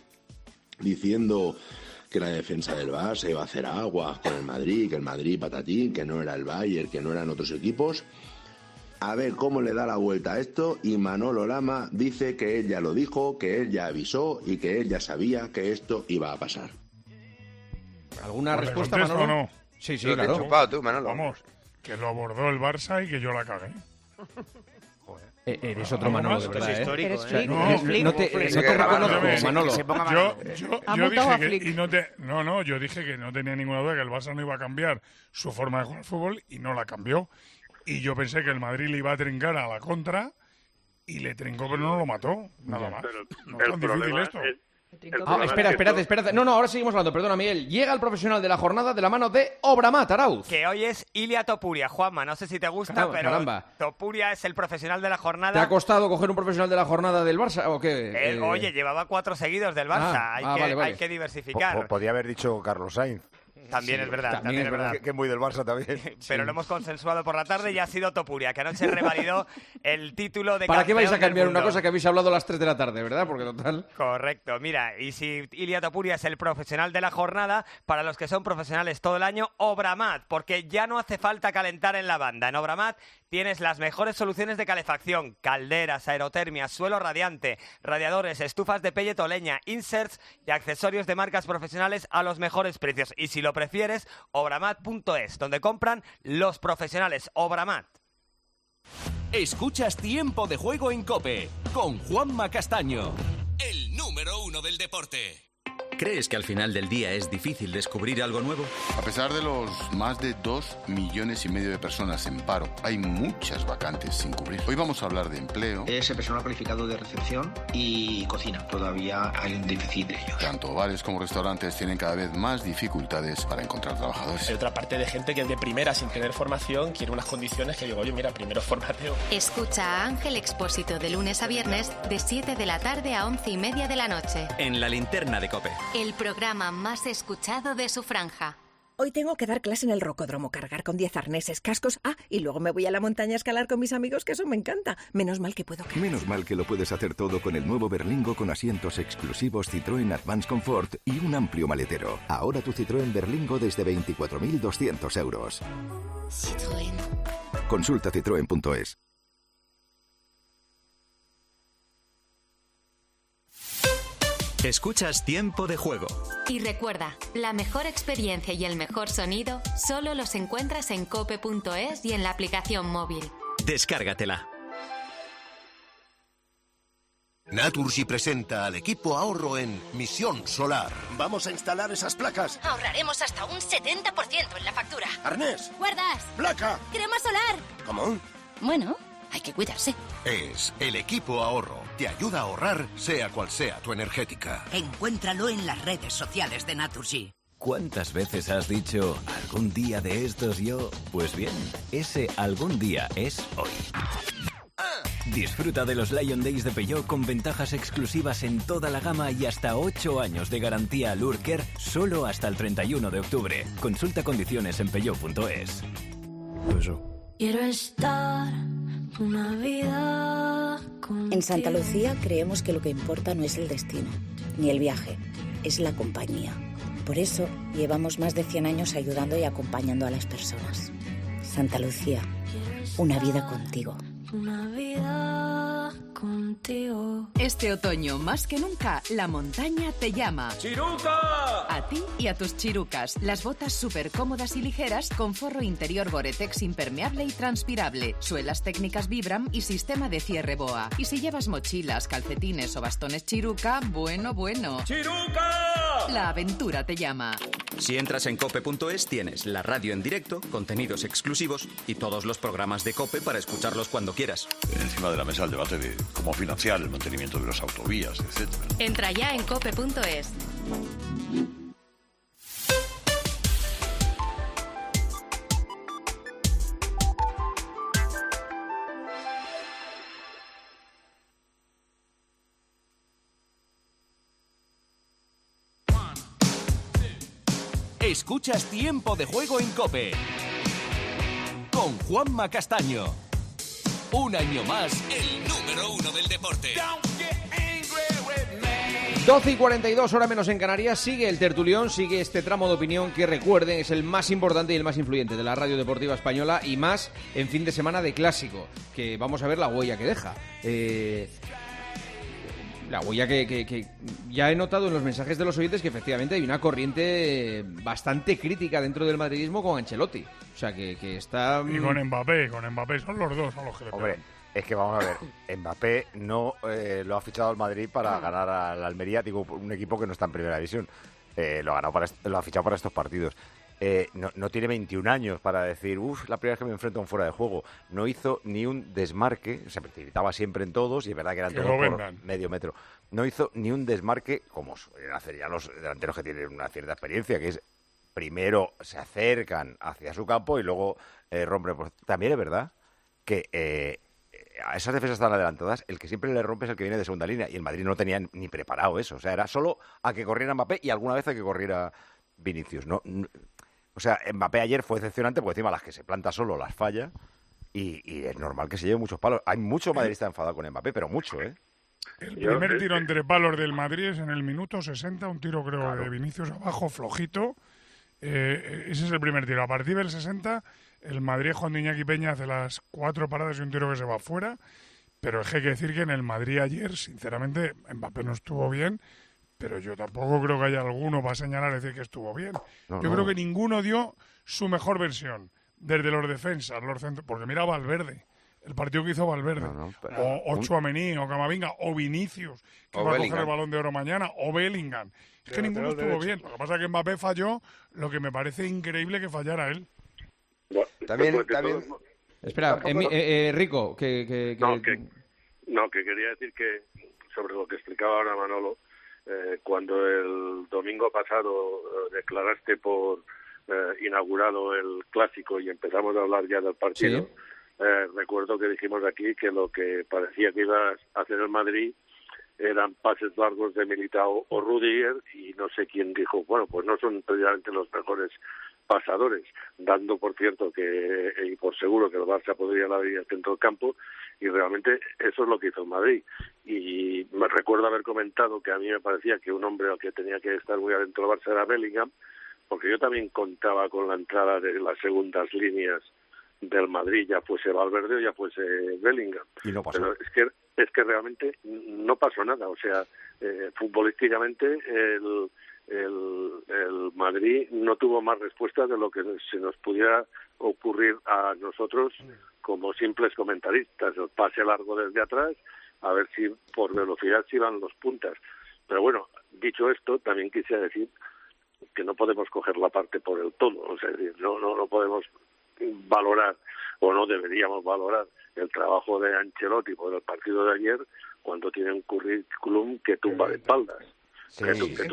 diciendo que la defensa del Barça iba a hacer aguas con el Madrid, que el Madrid patatín, que no era el Bayern, que no eran otros equipos, a ver cómo le da la vuelta a esto, y Manolo Lama dice que él ya lo dijo, que él ya avisó y que él ya sabía que esto iba a pasar. ¿Alguna respuesta, Manolo? No. Sí, lo claro. Chupado, tú, Manolo. Vamos, que lo abordó el Barça y que yo la cagué. Eres otro Manolo, de verdad, Eres Flick, no te reconozco, Manolo. Yo dije que yo dije que no tenía ninguna duda que el Barça no iba a cambiar su forma de jugar al fútbol y no la cambió. Y yo pensé que el Madrid le iba a trincar a la contra y le trincó, pero no lo mató. Nada más. No es tan difícil esto. Espera. No, ahora seguimos hablando. Perdona, Miguel. Llega el profesional de la jornada de la mano de Obramat, Arauz. Que hoy es Ilia Topuria, Juanma. No sé si te gusta, pero Topuria es el profesional de la jornada. ¿Te ha costado coger un profesional de la jornada del Barça o qué? Oye, llevaba 4 seguidos del Barça. Hay que diversificar. Podía haber dicho Carlos Sainz. También es verdad. Que es muy del Barça también. Pero lo hemos consensuado por la tarde y ha sido Topuria, que anoche revalidó el título de ¿Para qué vais a cambiar una cosa que habéis hablado a las 3 de la tarde, verdad? Porque total... Correcto. Mira, y si Ilia Topuria es el profesional de la jornada, para los que son profesionales todo el año, Obramat, porque ya no hace falta calentar en la banda. En Obramat tienes las mejores soluciones de calefacción: calderas, aerotermia, suelo radiante, radiadores, estufas de pellet o leña, inserts y accesorios de marcas profesionales a los mejores precios. Y si lo prefieres, obramat.es, donde compran los profesionales. Obramat. Escuchas Tiempo de Juego en COPE con Juanma Castaño, el número 1 del deporte. ¿Crees que al final del día es difícil descubrir algo nuevo? A pesar de los más de 2,5 millones de personas en paro, hay muchas vacantes sin cubrir. Hoy vamos a hablar de empleo. Es el personal calificado de recepción y cocina. Todavía hay un déficit de ellos. Tanto bares como restaurantes tienen cada vez más dificultades para encontrar trabajadores. Hay otra parte de gente que de primera, sin tener formación, quiere unas condiciones que digo, oye, mira, primero fórmate. Escucha a Ángel Expósito de lunes a viernes de 7 de la tarde a 11:30 de la noche. En La Linterna de COPE. el programa más escuchado de su franja. Hoy tengo que dar clase en el rocódromo, cargar con 10 arneses, cascos. Y luego me voy a la montaña a escalar con mis amigos, que eso me encanta. Menos mal que puedo cargar. Menos mal que lo puedes hacer todo con el nuevo Berlingo con asientos exclusivos Citroën Advance Comfort y un amplio maletero. Ahora tu Citroën Berlingo desde 24.200 euros. Citroën. Consulta citroen.es. Escuchas Tiempo de Juego. Y recuerda, la mejor experiencia y el mejor sonido solo los encuentras en cope.es y en la aplicación móvil. Descárgatela. Naturgy presenta al equipo ahorro en Misión Solar. Vamos a instalar esas placas. Ahorraremos hasta un 70% en la factura. Arnés. Guardas. Placa. Crema solar. ¿Cómo? Bueno, hay que cuidarse. Es el equipo ahorro. Te ayuda a ahorrar, sea cual sea tu energética. Encuéntralo en las redes sociales de Naturgy. ¿Cuántas veces has dicho algún día de estos yo? Pues bien, ese algún día es hoy. Disfruta de los Lion Days de Peugeot con ventajas exclusivas en toda la gama y hasta 8 años de garantía al Urker solo hasta el 31 de octubre. Consulta condiciones en peugeot.es. Quiero estar una vida contigo. En Santa Lucía creemos que lo que importa no es el destino, ni el viaje, es la compañía. Por eso llevamos más de 100 años ayudando y acompañando a las personas. Santa Lucía, una vida contigo. Una vida contigo. Este otoño, más que nunca, la montaña te llama. ¡Chiruca! A ti y a tus chirucas. Las botas súper cómodas y ligeras con forro interior Gore-Tex impermeable y transpirable, suelas técnicas Vibram y sistema de cierre BOA. Y si llevas mochilas, calcetines o bastones Chiruca, bueno. ¡Chiruca! La aventura te llama. Si entras en cope.es tienes la radio en directo, contenidos exclusivos y todos los programas de COPE para escucharlos cuando quieras. Encima de la mesa el debate de cómo financiar el mantenimiento de las autovías, etc. Entra ya en cope.es. Escuchas Tiempo de Juego en COPE con Juanma Castaño. Un año más, el número 1 del deporte. 12:42, hora menos en Canarias. Sigue el tertulión, sigue este tramo de opinión que, recuerden, es el más importante y el más influyente de la radio deportiva española, y más en fin de semana de clásico, que vamos a ver la huella que deja. La huella que ya he notado en los mensajes de los oyentes que efectivamente hay una corriente bastante crítica dentro del madridismo con Ancelotti. O sea, que está... Y con Mbappé son los dos a los que le Hombre, es que vamos a ver, Mbappé no lo ha fichado al Madrid para ganar al Almería, digo, un equipo que no está en primera división. Lo ha fichado para estos partidos. No tiene 21 años para decir, la primera vez que me enfrento a un fuera de juego. No hizo ni un desmarque, se precipitaba siempre en todos, y es verdad que eran todos por medio metro. No hizo ni un desmarque, como suelen hacer ya los delanteros que tienen una cierta experiencia, que es primero se acercan hacia su campo y luego rompen. También es verdad que a esas defensas tan adelantadas, el que siempre le rompe es el que viene de segunda línea, y el Madrid no tenía ni preparado eso. O sea, era solo a que corriera Mbappé y alguna vez a que corriera Vinicius. O sea, Mbappé ayer fue decepcionante porque encima las que se planta solo las falla y es normal que se lleve muchos palos. Hay mucho madridista enfadado con Mbappé, pero mucho, ¿eh? El primer tiro entre palos del Madrid es en el minuto 60, un tiro creo de Vinicius abajo, flojito. Ese es el primer tiro. A partir del 60, el Madrid, Juan de Iñaki Peña, hace las 4 paradas y un tiro que se va fuera. Pero es que hay que decir que en el Madrid ayer, sinceramente, Mbappé no estuvo bien. Pero yo tampoco creo que haya alguno para señalar y decir que estuvo bien. Yo creo que ninguno dio su mejor versión. Desde los defensas, los centros, porque mira Valverde, el partido que hizo Valverde, o Tchouaméni, o Camavinga, o Vinicius, que va a coger el Balón de Oro mañana, o Bellingham. Es que ninguno estuvo bien. Lo que pasa es que Mbappé falló lo que me parece increíble que fallara él. También. Espera, Rico, que quería decir que sobre lo que explicaba ahora Manolo, cuando el domingo pasado declaraste por inaugurado el clásico y empezamos a hablar ya del partido, recuerdo que dijimos aquí que lo que parecía que iba a hacer el Madrid eran pases largos de Militao o Rudiger, y no sé quién dijo, bueno, pues no son precisamente los mejores pasadores, dando por cierto que y por seguro que el Barça podría abrir el centro del campo, y realmente eso es lo que hizo el Madrid. Y me recuerdo haber comentado que a mí me parecía que un hombre al que tenía que estar muy adentro del Barça era Bellingham, porque yo también contaba con la entrada de las segundas líneas del Madrid, ya fuese Valverde o ya fuese Bellingham. Y no pasó. Pero es que realmente no pasó nada. O sea, futbolísticamente el Madrid no tuvo más respuestas de lo que se nos pudiera ocurrir a nosotros como simples comentaristas. El pase largo desde atrás, a ver si por velocidad se iban los puntas. Pero bueno, dicho esto, también quisiera decir que no podemos coger la parte por el todo. O sea, es decir, no podemos valorar, o no deberíamos valorar, el trabajo de Ancelotti por el partido de ayer cuando tiene un currículum que tumba de espaldas. Sí.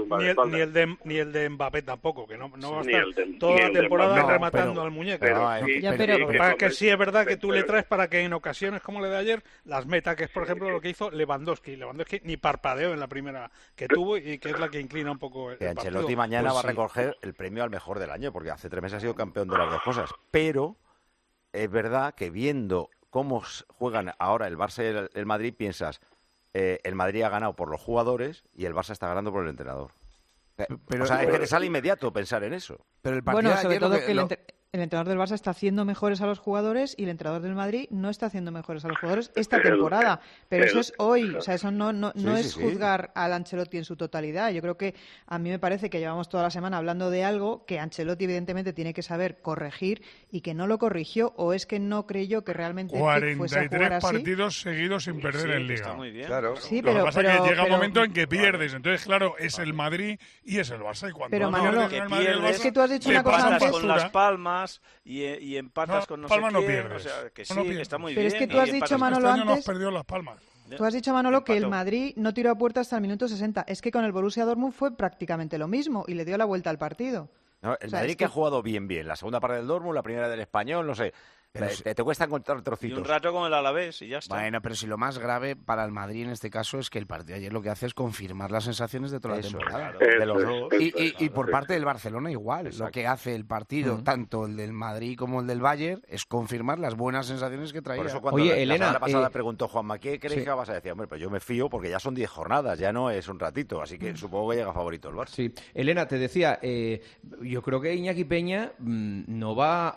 Ni el de Mbappé tampoco, que no va a estar toda la temporada rematando al muñeco. Para que sí es verdad que tú le traes para que en ocasiones como la de ayer las meta, que es por ejemplo lo que hizo Lewandowski ni parpadeó en la primera que tuvo, y que es la que inclina un poco el Ancelotti partido. mañana va a recoger el premio al mejor del año, porque hace 3 meses ha sido campeón de las dos cosas, pero es verdad que viendo cómo juegan ahora el Barça y el Madrid, piensas, el Madrid ha ganado por los jugadores y el Barça está ganando por el entrenador. Pero, o sea, es que te sale inmediato pensar en eso. Pero el partido sobre todo que el entrenador del Barça está haciendo mejores a los jugadores y el entrenador del Madrid no está haciendo mejores a los jugadores esta temporada. Pero eso es hoy, o sea, eso no es juzgar al Ancelotti en su totalidad. Yo creo que a mí me parece que llevamos toda la semana hablando de algo que Ancelotti evidentemente tiene que saber corregir y que no lo corrigió, o es que no creyó que realmente fuese a jugar así. 43 partidos seguidos sin perder en Liga. Está muy bien. Claro. Sí, lo que pasa es que llega un momento en que pierdes. Entonces, claro, es el Madrid y es el Barça. Y cuando pero Manolo, es que tú has dicho una cosa antes. Con Las Palmas y empatas con no sé quién, no pierdes. O sea, que sí, no está muy pero bien. Pero es que tú has dicho, Manolo, este año antes... no has perdido Las Palmas. Tú has dicho, Manolo, que el Madrid no tiró a puerta hasta el minuto 60. Es que con el Borussia Dortmund fue prácticamente lo mismo y le dio la vuelta al partido. No, el Madrid que ha jugado bien. La segunda parte del Dortmund, la primera del Español, no sé. Te cuesta encontrar trocitos. Y un rato con el Alavés y ya está. Bueno, pero si lo más grave para el Madrid en este caso es que el partido de ayer lo que hace es confirmar las sensaciones de toda la temporada. Claro, de los dos. Y por parte del Barcelona igual. Exacto. Lo que hace el partido, tanto el del Madrid como el del Bayern, es confirmar las buenas sensaciones que traía. Por eso cuando la semana pasada preguntó Juanma, ¿qué crees que vas a decir? Hombre, pues yo me fío porque ya son 10 jornadas, ya no es un ratito, así que supongo que llega favorito el Barça. Sí. Elena, te decía, yo creo que Iñaki Peña no va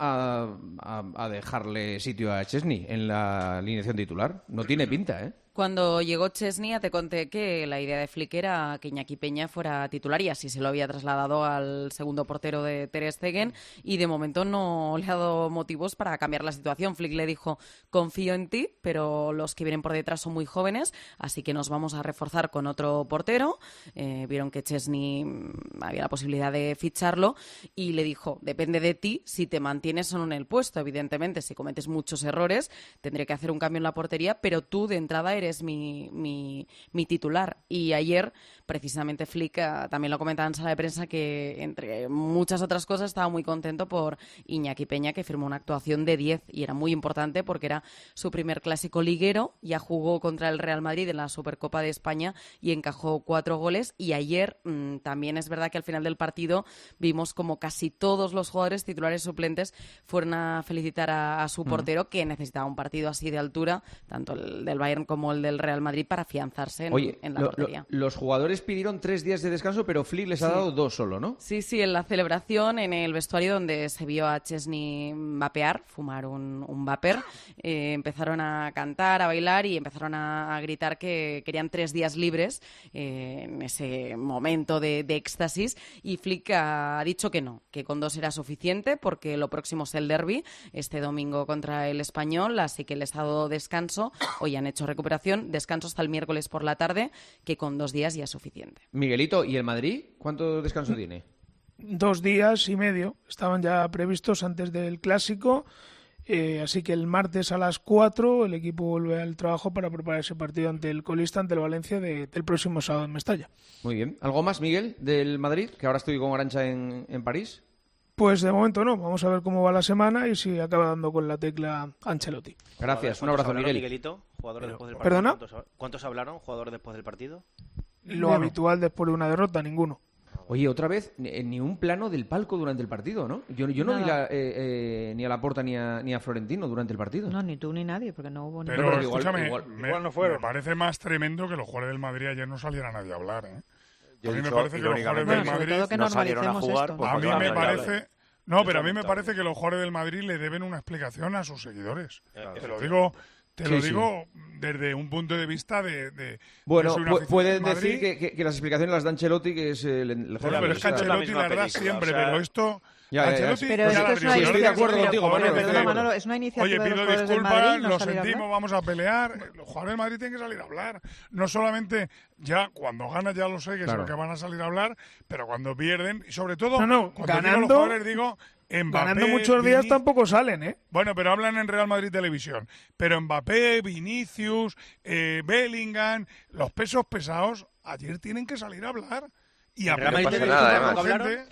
a dejarle sitio a Chesney en la alineación titular. No tiene pinta, ¿eh? Cuando llegó Chesney, te conté que la idea de Flick era que Iñaki Peña fuera titular y así se lo había trasladado al segundo portero de Ter Stegen, y de momento no le ha dado motivos para cambiar la situación. Flick le dijo, confío en ti, pero los que vienen por detrás son muy jóvenes, así que nos vamos a reforzar con otro portero. Vieron que Chesney había la posibilidad de ficharlo y le dijo, depende de ti si te mantienes o no en el puesto. Evidentemente, si cometes muchos errores, tendré que hacer un cambio en la portería, pero tú de entrada eres mi titular. Y ayer, precisamente, Flick también lo comentaba en sala de prensa, que entre muchas otras cosas estaba muy contento por Iñaki Peña, que firmó una actuación de 10, y era muy importante porque era su primer clásico liguero. Ya jugó contra el Real Madrid en la Supercopa de España y encajó 4 goles, y ayer también es verdad que al final del partido vimos como casi todos los jugadores titulares suplentes fueron a felicitar a su portero, que necesitaba un partido así de altura, tanto el del Bayern como el del Real Madrid, para afianzarse en la portería. Los jugadores pidieron 3 días de descanso, pero Flick les ha dado 2 solo, ¿no? Sí, en la celebración, en el vestuario donde se vio a Chesney vapear, fumar un vapor, empezaron a cantar, a bailar y empezaron a gritar que querían 3 días libres en ese momento de éxtasis, y Flick ha dicho que no, que con 2 era suficiente porque lo próximo es el derbi este domingo contra el Español, así que les ha dado descanso. Hoy han hecho recuperación, descanso hasta el miércoles por la tarde, que con 2 días ya es suficiente. Miguelito, ¿y el Madrid? ¿Cuánto descanso tiene? 2 días y medio. Estaban ya previstos antes del Clásico, así que el martes a las 4 el equipo vuelve al trabajo para preparar ese partido ante el colista, ante el Valencia, del próximo sábado en Mestalla. Muy bien. ¿Algo más, Miguel, del Madrid? Que ahora estoy con Arantxa en París. Pues de momento no, vamos a ver cómo va la semana y si acaba dando con la tecla Ancelotti. Gracias, un abrazo, Miguel. Miguelito, jugadores después del partido. ¿Perdona? ¿Cuántos hablaron, jugadores después del partido? Lo habitual después de una derrota, ninguno. Oye, otra vez, ni un plano del palco durante el partido, ¿no? Yo no vi ni a Laporta ni a Florentino durante el partido. No, ni tú ni nadie, porque no hubo... Pero escúchame, igual no fueron. Me parece más tremendo que los jugadores del Madrid ayer no saliera nadie a hablar, ¿eh? A mí me parece que los jugadores del Madrid no salieron a jugar. A mí me parece... No, pero a mí me parece que los jugadores del Madrid le deben una explicación a sus seguidores. Te lo digo desde un punto de vista de bueno, pueden decir que las explicaciones las da Ancelotti, que es el jefe. Pero es que Ancelotti las da siempre, pero esto... Pero estoy de acuerdo contigo, Manolo. Es una iniciativa. Oye, pido disculpas, lo sentimos, vamos a pelear. Los jugadores del Madrid tienen que salir a hablar. No solamente ya cuando ganan, ya lo sé, que es lo que van a salir a hablar, pero cuando pierden, y sobre todo, cuando ganando, digo los jugadores, digo... Mbappé, ganando muchos días tampoco salen, ¿eh? Bueno, pero hablan en Real Madrid Televisión. Pero Mbappé, Vinicius, Bellingham, los pesos pesados, ayer tienen que salir a hablar. Y a Real Madrid nada, además.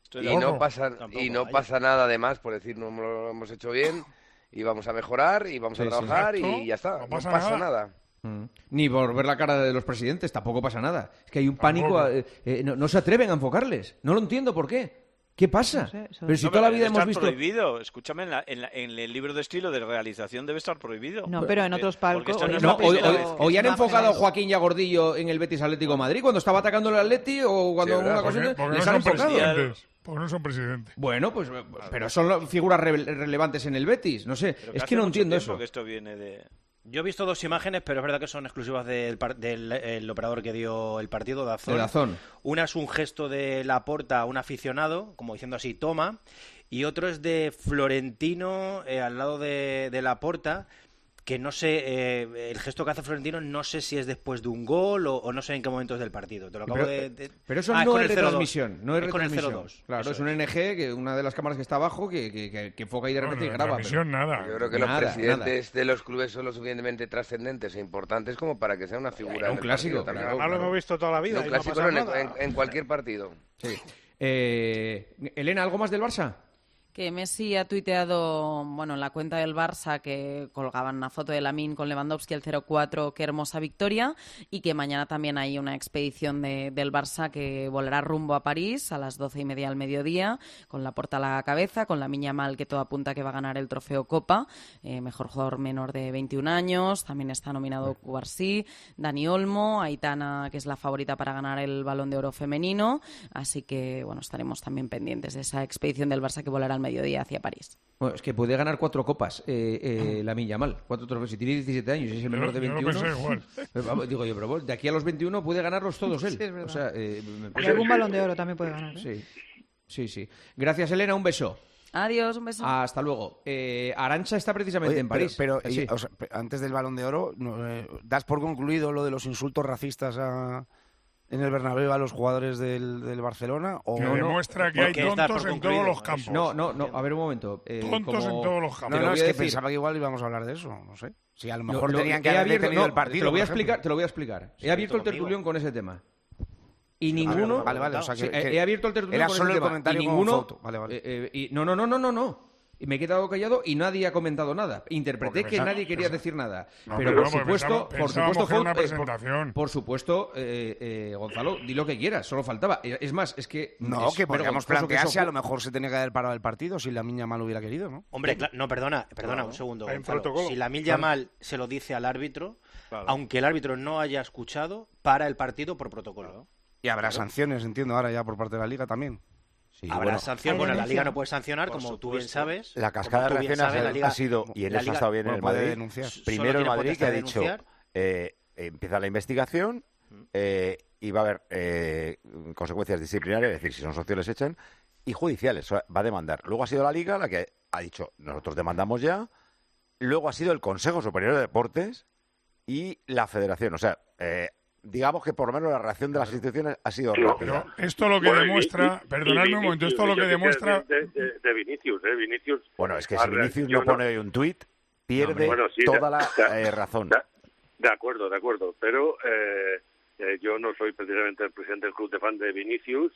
Y no pasa nada además por decir no lo hemos hecho bien y vamos a mejorar y vamos a trabajar y ya está. No pasa nada. Ni por ver la cara de los presidentes tampoco pasa nada. Es que hay un pánico, no se atreven a enfocarles. No lo entiendo por qué. ¿Qué pasa? Pero si toda la vida hemos visto... prohibido. Escúchame, en el libro de estilo de realización debe estar prohibido. No, pero en otros palcos... Hoy han enfocado a Joaquín y a Gordillo en el Betis Atlético de Madrid cuando estaba atacando el Atleti o cuando una cosa... Les han enfocado. Porque no son presidentes. Bueno, pues pero son figuras relevantes en el Betis. No sé, es que no entiendo eso. Que esto viene de... Yo he visto dos imágenes, pero es verdad que son exclusivas del operador que dio el partido, Dazón. Una es un gesto de Laporta a un aficionado, como diciendo así, toma, y otro es de Florentino al lado de Laporta, que no sé, el gesto que hace Florentino no sé si es después de un gol o no sé en qué momento es del partido. Te lo acabo pero eso no es retransmisión. No es con el retransmisión. 0-2. Claro, es un NG, que una de las cámaras que está abajo, que enfoca y de repente graba. Nada. Yo creo que los presidentes de los clubes son lo suficientemente trascendentes e importantes como para que sea una figura. Un clásico. Además lo hemos visto toda la vida. Un clásico en cualquier partido. Sí. Elena, ¿algo más del Barça? Que Messi ha tuiteado, en la cuenta del Barça, que colgaban una foto de Lamine con Lewandowski, el 0-4, qué hermosa victoria, y que mañana también hay una expedición del Barça que volará rumbo a París a las 12:30 al mediodía, con Laporta a la cabeza, con Lamine Yamal, que todo apunta que va a ganar el trofeo Copa, mejor jugador menor de 21 años, también está nominado Cubarsí, Dani Olmo, Aitana, que es la favorita para ganar el Balón de Oro femenino, así que, estaremos también pendientes de esa expedición del Barça que volará al mediodía hacia París. Bueno, es que puede ganar 4 copas Lamine Yamal, 4 trofeos. Si tiene 17 años y es el menor de 21... Digo yo, pero de aquí a los 21 puede ganarlos todos él. Sí, y algún Balón de Oro también puede ganar. Sí. Gracias, Elena, un beso. Adiós, un beso. Hasta luego. Arantxa está precisamente en París. Pero antes del Balón de Oro, ¿das por concluido lo de los insultos racistas en el Bernabéu a los jugadores del Barcelona? ¿O que demuestra que hay tontos en todos los campos? No, a ver un momento. Tontos en todos los campos. No, es que pensaba que igual íbamos a hablar de eso, no sé. Si a lo mejor tenían que haber detenido el partido. Te lo voy a explicar. He abierto el tertulión con ese tema. Y ninguno... Vale, o sea he abierto el tertulión con ese tema. Era solo el comentario y ninguno... con foto. Vale. No. Y me he quedado callado y nadie ha comentado nada. Interpreté que nadie quería decir nada. Pero por supuesto, Gonzalo, di lo que quieras, solo faltaba. Es más, es que... No, que podríamos plantearse, a lo mejor se tenía que haber parado el partido si Lamine Yamal hubiera querido, ¿no? Hombre, perdona un segundo, Gonzalo. Si Lamine Yamal se lo dice al árbitro, aunque el árbitro no haya escuchado, para el partido por protocolo. Y habrá sanciones, entiendo, ahora ya por parte de la Liga también. Sí, habrá sanción. La Liga no puede sancionar, como tú bien sabes. La cascada de reacciones ha sido, y en eso ha estado bien en el Madrid. Primero el Madrid, que ha dicho, empieza la investigación y va a haber consecuencias disciplinarias, es decir, si son socios les echan, y judiciales, va a demandar. Luego ha sido la Liga la que ha dicho, nosotros demandamos ya. Luego ha sido el Consejo Superior de Deportes y la Federación. O sea, digamos que por lo menos la reacción de las instituciones ha sido rápida. Pero esto lo que demuestra, perdonadme un momento, esto lo que demuestra... De Vinicius, Vinicius... Bueno, es que si Vinicius no pone un tuit, pierde toda la razón. De acuerdo, pero yo no soy precisamente el presidente del club de fan de Vinicius,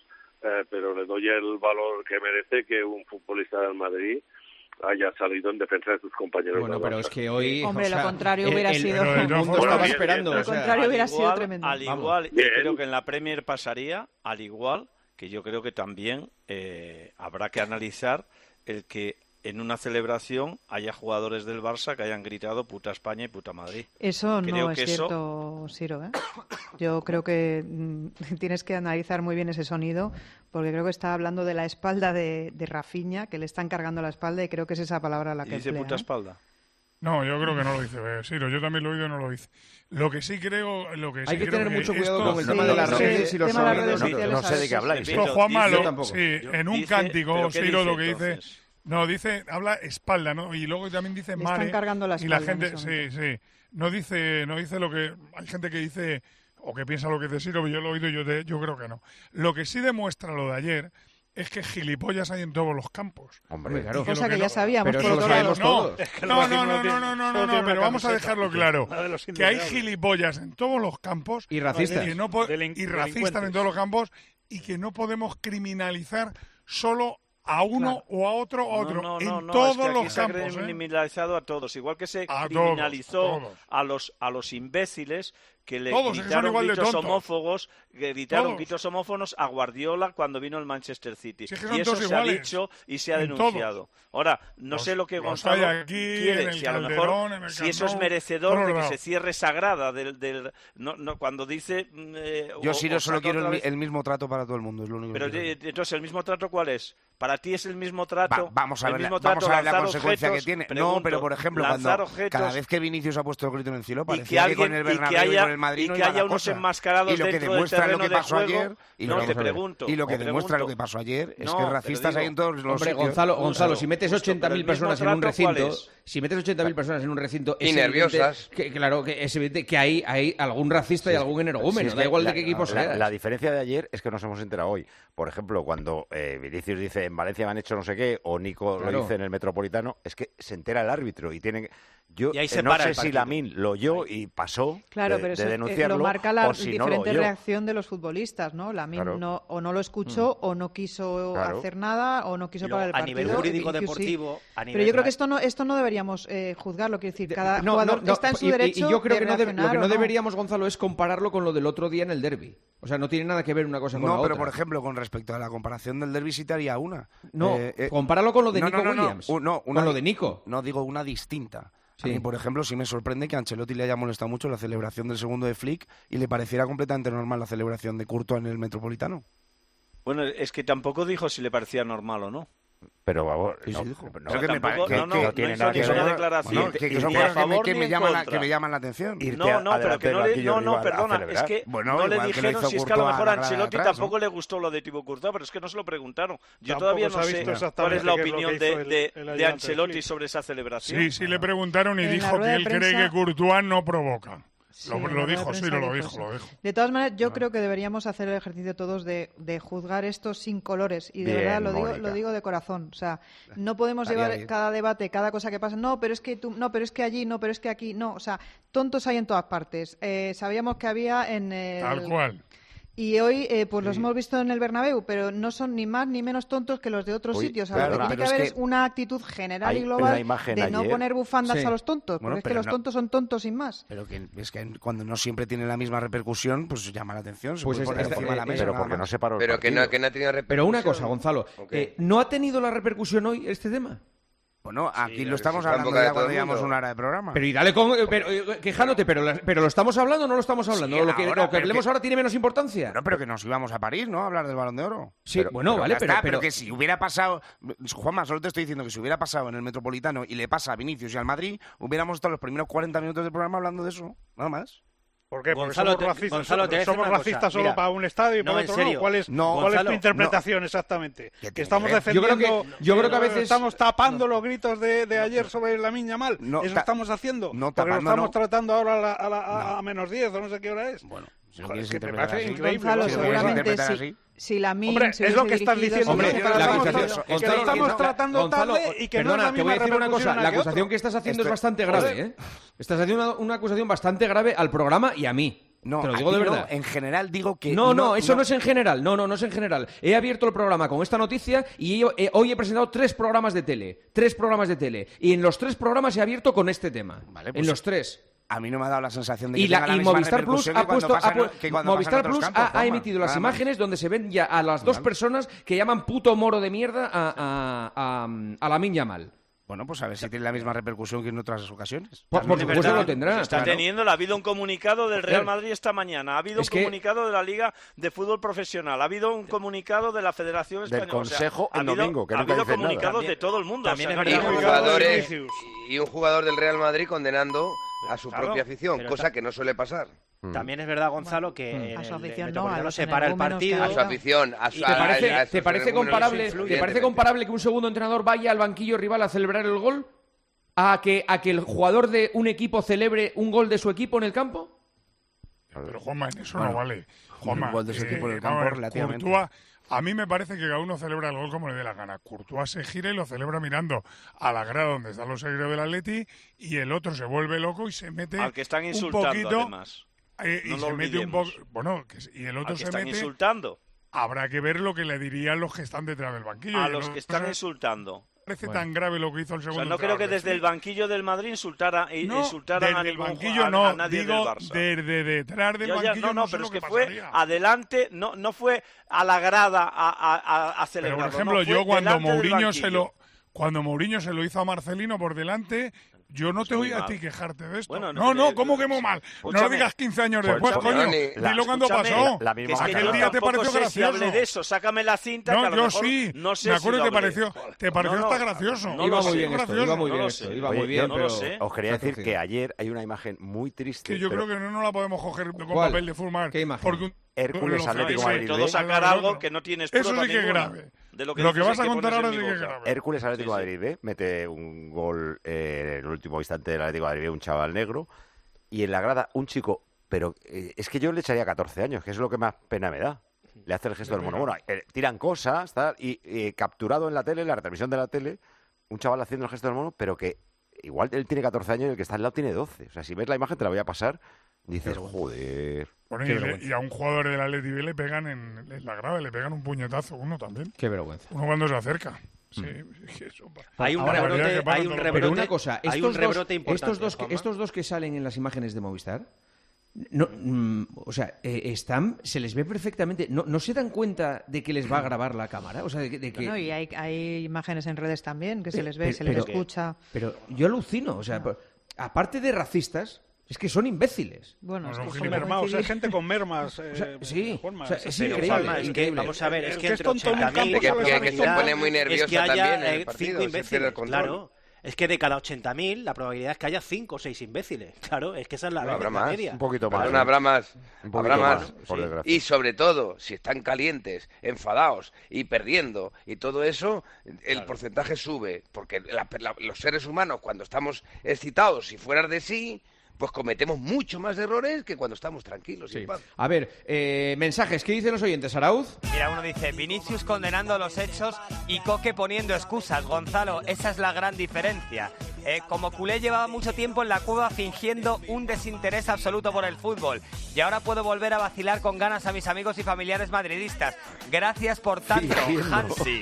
pero le doy el valor que merece que un futbolista del Madrid haya salido en defensa de sus compañeros. Bueno, pero es que hoy... Hombre, lo contrario hubiera sido... El mundo estaba esperando. Lo contrario hubiera sido tremendo. Al igual, yo creo que en la Premier pasaría, al igual que yo creo que también habrá que analizar el que en una celebración haya jugadores del Barça que hayan gritado puta España y puta Madrid. Eso no es cierto, Siro, ¿eh? Yo creo que tienes que analizar muy bien ese sonido, porque creo que está hablando de la espalda de Rafinha, que le están cargando la espalda, y creo que es esa palabra la que dice emplea, puta espalda. No, yo creo que no lo dice, Siro. Yo también lo he oído y no lo dice. Lo que sí creo... Hay que tener mucho cuidado con el tema de las redes y los sonidos. No sé de qué habláis. Esto, Juanma, en un cántico, Siro, lo que dice... No, habla espalda, ¿no? Y luego también dice mare. Están cargando la espalda. Y la gente, sí. No dice lo que... Hay gente que dice, o que piensa lo que dice Siro, yo lo he oído y yo creo que no. Lo que sí demuestra lo de ayer es que gilipollas hay en todos los campos. Hombre, claro. Cosa que ya sabíamos. Pero eso lo sabemos todos. No, pero vamos a dejarlo claro. Que hay gilipollas en todos los campos. Y racistas. Y racistas en todos los campos. Y que no podemos criminalizar solo a uno o a otro en todos los campos. Se ha criminalizado a todos, igual que se criminalizó a los imbéciles que le gritaron gritos homófobos a Guardiola cuando vino el Manchester City. Y eso se ha dicho y se ha denunciado. Ahora, no sé lo que Gonzalo quiere, si a lo mejor si eso es merecedor de que se cierre esa grada cuando dice... Yo solo quiero el mismo trato para todo el mundo, es lo único. Pero entonces, ¿el mismo trato cuál es? ¿Para ti es el mismo trato? Vamos a ver la consecuencia que tiene. No, pero por ejemplo, cada vez que Vinicius ha puesto el grito en el cielo, parecía que con el Bernabéu y con el Madrid no iba la cosa. Enmascarados y lo que demuestra lo que pasó ayer y lo que demuestra lo que pasó ayer es que racistas hay en todos los sitios. Gonzalo, si metes 80.000 personas en un recinto, y nerviosas, claro que es evidente que hay algún racista y algún energúmeno, da igual de qué equipo sea. La diferencia de ayer es que nos hemos enterado hoy. Por ejemplo, cuando Vinicius dice en Valencia me han hecho no sé qué, o Nico lo dice en el Metropolitano, es que se entera el árbitro y tiene... Yo no sé si Lamine lo oyó y pasó de denunciarlo, lo marca la diferente reacción de los futbolistas, ¿no? Lamine no lo escuchó o no quiso hacer nada o no quiso parar el partido. A nivel jurídico deportivo... Pero yo creo que esto no deberíamos juzgarlo, quiero decir, cada jugador está en su derecho y yo creo que lo que no deberíamos, Gonzalo, es compararlo con lo del otro día en el derbi. O sea, no tiene nada que ver una cosa con la otra. No, pero por ejemplo, con respecto a la comparación del derbi sí te haría una. No, compáralo con lo de Nico Williams. Con lo de Nico. No, digo una distinta. Sí. A mí, por ejemplo, sí me sorprende que a Ancelotti le haya molestado mucho la celebración del segundo de Flick y le pareciera completamente normal la celebración de Courtois en el Metropolitano. Bueno, es que tampoco dijo si le parecía normal o no. Pero vamos, no tiene nada que ver. Una declaración que son cosas que me llaman la atención. Pero que perdona, es que no le dijeron si es que a lo mejor a Ancelotti tampoco le gustó lo de Thibaut Courtois, pero es que no se lo preguntaron. Yo todavía no sé cuál es la opinión de Ancelotti sobre esa celebración. Sí, le preguntaron y dijo que él cree que Courtois no provoca. Sí, lo dijo. De todas maneras, yo creo que deberíamos hacer el ejercicio todos de juzgar esto sin colores. Y de verdad lo digo de corazón. O sea, no podemos llevar cada debate, cada cosa que pasa. No, pero es que pero es que allí, no, pero es que aquí. No, o sea, tontos hay en todas partes. Sabíamos que había en el... Tal cual. Y hoy los hemos visto en el Bernabéu, pero no son ni más ni menos tontos que los de otros sitios. Lo que tiene que haber es una actitud general y global de no poner bufandas a los tontos, porque es que los tontos son tontos sin más. Pero que es que cuando no siempre tiene la misma repercusión, pues llama la atención. Se puede poner encima de la mesa. Pero porque no se paró. Pero que no ha tenido repercusión. Pero una cosa, Gonzalo, ¿no ha tenido la repercusión hoy este tema? Bueno, aquí lo estamos hablando ya cuando llevamos una hora de programa. Pero y dale quejándote, pero lo estamos hablando o no lo estamos hablando. Sí, lo que hablemos ahora tiene menos importancia. Bueno, pero que nos íbamos a París, ¿no? A hablar del Balón de Oro. Sí, pero que si hubiera pasado... Juanma, solo te estoy diciendo que si hubiera pasado en el Metropolitano y le pasa a Vinicius y al Madrid, hubiéramos estado los primeros 40 minutos del programa hablando de eso, nada más. ¿Por qué? Porque somos racistas solo para un estadio y para otro no. ¿Cuál es tu interpretación exactamente? Que estamos defendiendo... Yo creo que a veces... Estamos tapando los gritos de ayer sobre Lamine Yamal. ¿Eso estamos haciendo? Porque lo estamos tratando ahora a menos 10 o no sé qué hora es. Bueno, que me parece increíble. Gonzalo, seguramente si Lamine es lo que estás diciendo. Que lo estamos tratando tarde y que no es la misma repercusión. La acusación que estás haciendo es bastante grave, ¿eh? Estás haciendo una acusación bastante grave al programa y a mí. No, te lo digo de verdad. En general digo que... No, eso no es en general. No es en general. He abierto el programa con esta noticia y hoy he presentado 3 programas de tele. 3 programas de tele. Y en los 3 programas he abierto con este tema. Vale, pues en los 3. A mí no me ha dado la sensación de que Movistar Plus ha emitido las imágenes donde se ven ya a las 2 personas que llaman puto moro de mierda a Lamine Yamal. Bueno, pues a ver si tiene la misma repercusión que en otras ocasiones. Por supuesto lo tendrá. Está teniendo. Ha habido un comunicado del Real Madrid esta mañana. Ha habido un comunicado de la Liga de Fútbol Profesional. Ha habido un comunicado de la Federación Española. Del Consejo el domingo, que ha habido comunicados de todo el mundo. Y un jugador del Real Madrid condenando a su propia afición, cosa que no suele pasar. También es verdad, Gonzalo, que a su afición no se para el partido. A su afición. ¿Te parece comparable que un segundo entrenador vaya al banquillo rival a celebrar el gol a que el jugador de un equipo celebre un gol de su equipo en el campo? Pero Juanma, en eso no vale. Juanma, un gol de su equipo en el campo relativamente. Courtois, a mí me parece que cada uno celebra el gol como le dé la gana. Courtois se gira y lo celebra mirando a la grada donde están los seguidores del Atleti y el otro se vuelve loco y se mete al que están insultando, un poquito, además. Y no se mete un poco, y el otro se mete insultando. Habrá que ver lo que le dirían los que están detrás del banquillo. A los que están insultando. Parece tan grave lo que hizo el segundo. No creo que desde el banquillo del Madrid insultaran a nadie del Barça. Desde detrás del banquillo no, pero es que fue adelante, no fue a la grada a celebrar. Pero por ejemplo, yo cuando Mourinho se lo hizo a Marcelino por delante, yo no te oí a ti quejarte de esto. Bueno, ¿cómo que muy mal? No lo digas 15 años después, coño. Dilo cuando pasó. Aquel día te pareció gracioso. Si hablé de eso, sácame la cinta. No, yo sí. Me acuerdo que te pareció hasta gracioso. Iba muy bien esto, iba muy bien, pero... Os quería decir que ayer hay una imagen muy triste. Que yo creo que no la podemos coger con papel de fumar. ¿Qué imagen? Hércules Atlético de Madrid. Todo sacar algo que no tienes prueba ninguna. Eso sí que es grave. Lo que vas a contar ahora sí que es grave. Hércules Atlético de Madrid B mete un gol en el último instante del Atlético de Madrid B, un chaval negro, y en la grada un chico, pero es que yo le echaría 14 años, que es lo que más pena me da. Le hace el gesto del mono. Bueno, tiran cosas, tal, y capturado en la tele, en la retransmisión de la tele, un chaval haciendo el gesto del mono, pero que igual él tiene 14 años y el que está al lado tiene 12. O sea, si ves la imagen te la voy a pasar. Dices, joder. Bueno, y a un jugador del Atleti B le pegan en la grada, le pegan un puñetazo, uno también. Qué vergüenza. Uno cuando se acerca. Sí, eso. Hay un rebrote, pero una cosa, importante, estos dos que salen en las imágenes de Movistar, se les ve perfectamente, no se dan cuenta de que les va a grabar la cámara, o sea, de que... No, y hay imágenes en redes también que se les ve, se les escucha. Pero yo alucino, o sea, aparte de racistas, es que son imbéciles. Bueno, son mermados, hay gente con mermas. Sí, Juanma, es increíble. Vamos a ver, es que entre 80.000... Que se pone muy nervioso también en el partido. 5 imbéciles, claro. Es que de cada 80.000 la probabilidad es que haya 5 o 6 imbéciles. Claro, es que esa es la media. Un poquito más. Habrá más. Por desgracia. Y sobre todo, si están calientes, enfadados y perdiendo y todo eso, el porcentaje sube. Porque los seres humanos, cuando estamos excitados y fuera de sí, pues cometemos mucho más errores que cuando estamos tranquilos. Sí. A ver, mensajes, ¿qué dicen los oyentes, Arauz? Mira, uno dice, Vinicius condenando los hechos y Coque poniendo excusas. Gonzalo, esa es la gran diferencia. Como culé llevaba mucho tiempo en la cueva fingiendo un desinterés absoluto por el fútbol y ahora puedo volver a vacilar con ganas a mis amigos y familiares madridistas. Gracias por tanto, Hansi.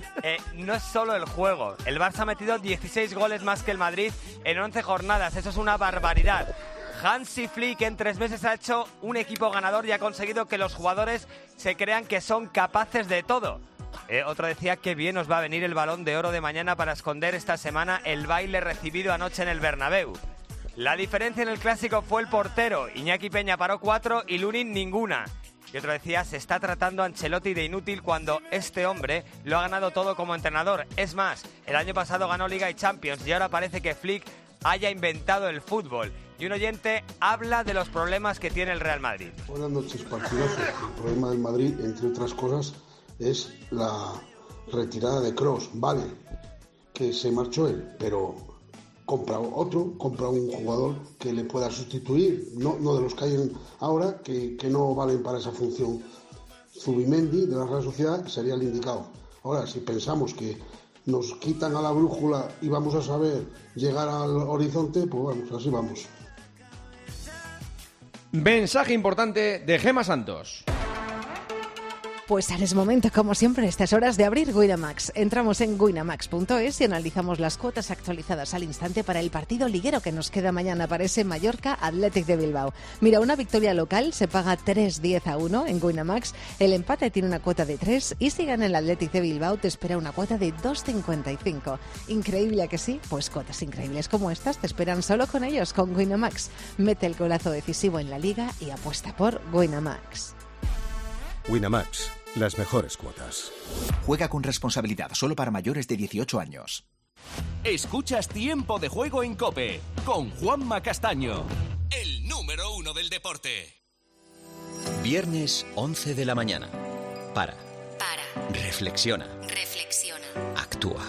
No es solo el juego. El Barça ha metido 16 goles más que el Madrid en 11 jornadas. Eso es una barbaridad. Hansi Flick en 3 meses ha hecho un equipo ganador y ha conseguido que los jugadores se crean que son capaces de todo. Otro decía que bien nos va a venir el Balón de Oro de mañana para esconder esta semana el baile recibido anoche en el Bernabéu. La diferencia en el Clásico fue el portero. Iñaki Peña paró 4 y Lunin ninguna. Y otro decía, se está tratando a Ancelotti de inútil cuando este hombre lo ha ganado todo como entrenador. Es más, el año pasado ganó Liga y Champions y ahora parece que Flick haya inventado el fútbol. Y un oyente habla de los problemas que tiene el Real Madrid. Buenas noches, partidazo. El problema del Madrid, entre otras cosas, es la retirada de Kroos. Vale, que se marchó él, pero compra un jugador que le pueda sustituir, no de los que hay ahora, que no valen para esa función. Zubimendi, de la Real Sociedad, sería el indicado. Ahora, si pensamos que nos quitan a la brújula y vamos a saber llegar al horizonte, pues vamos, así vamos. Mensaje importante de Gemma Santos. Pues ahora es momento, como siempre, en estas horas de abrir Winamax. Entramos en winamax.es y analizamos las cuotas actualizadas al instante para el partido liguero que nos queda mañana para ese Mallorca Athletic de Bilbao. Mira, una victoria local se paga 3,10-1 en Winamax, el empate tiene una cuota de 3 y si gana el Athletic de Bilbao te espera una cuota de 2,55. ¿Increíble que sí? Pues cuotas increíbles como estas te esperan solo con ellos, con Winamax. Mete el golazo decisivo en la liga y apuesta por Winamax. Winamax. Las mejores cuotas. Juega con responsabilidad, solo para mayores de 18 años. Escuchas Tiempo de Juego en COPE, con Juanma Castaño, el número 1 del deporte. Viernes 11 de la mañana. Para. Reflexiona. Actúa.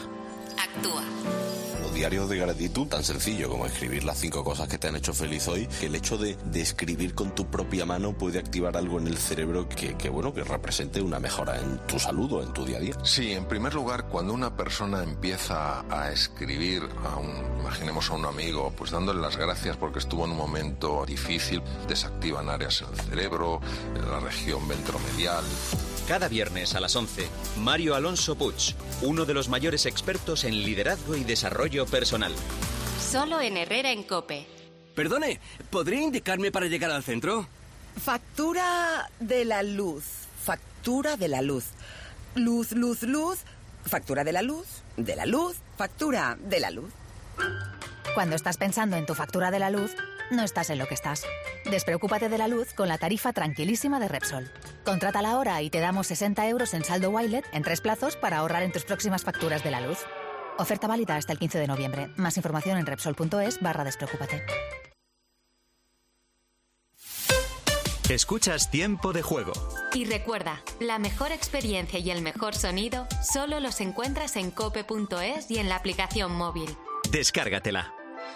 Un diario de gratitud tan sencillo como escribir las 5 cosas que te han hecho feliz hoy, que el hecho de escribir con tu propia mano puede activar algo en el cerebro que represente una mejora en tu salud o en tu día a día. Sí, en primer lugar, cuando una persona empieza a escribir imaginemos a un amigo, pues dándole las gracias porque estuvo en un momento difícil, desactivan áreas en el cerebro, en la región ventromedial. Cada viernes a las 11, Mario Alonso Puig, uno de los mayores expertos en liderazgo y desarrollo personal. Solo en Herrera en COPE. Perdone, ¿podría indicarme para llegar al centro? Factura de la luz. Factura de la luz. Luz. Factura de la luz. De la luz. Factura de la luz. Cuando estás pensando en tu factura de la luz, no estás en lo que estás. Despreocúpate de la luz con la tarifa tranquilísima de Repsol. Contrátala ahora y te damos 60 euros en saldo Wilet en 3 plazos para ahorrar en tus próximas facturas de la luz. Oferta válida hasta el 15 de noviembre. Más información en Repsol.es/despreocúpate. Escuchas Tiempo de Juego. Y recuerda, la mejor experiencia y el mejor sonido solo los encuentras en cope.es y en la aplicación móvil. Descárgatela.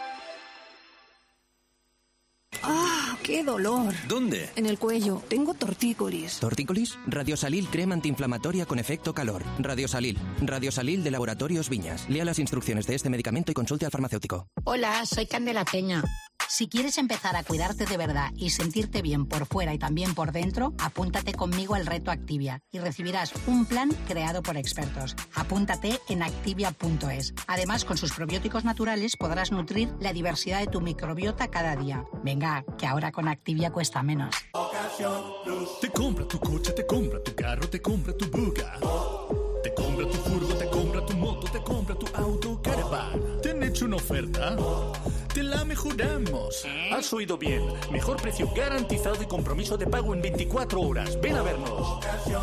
¡Ah, qué dolor! ¿Dónde? En el cuello. Tengo tortícolis. ¿Tortícolis? Radiosalil, crema antiinflamatoria con efecto calor. Radiosalil. Radiosalil de Laboratorios Viñas. Lea las instrucciones de este medicamento y consulte al farmacéutico. Hola, soy Candela Peña. Si quieres empezar a cuidarte de verdad y sentirte bien por fuera y también por dentro, apúntate conmigo al reto Activia y recibirás un plan creado por expertos. Apúntate en activia.es. Además, con sus probióticos naturales podrás nutrir la diversidad de tu microbiota cada día. Venga, que ahora con Activia cuesta menos. Te compra tu coche, te compra tu carro, te compra tu buga. Te compra tu furgo, te compra tu moto, te compra tu auto, caravan. ¿Te han hecho una oferta? Te la mejoramos. Has oído bien. Mejor precio garantizado y compromiso de pago en 24 horas. Ven a vernos.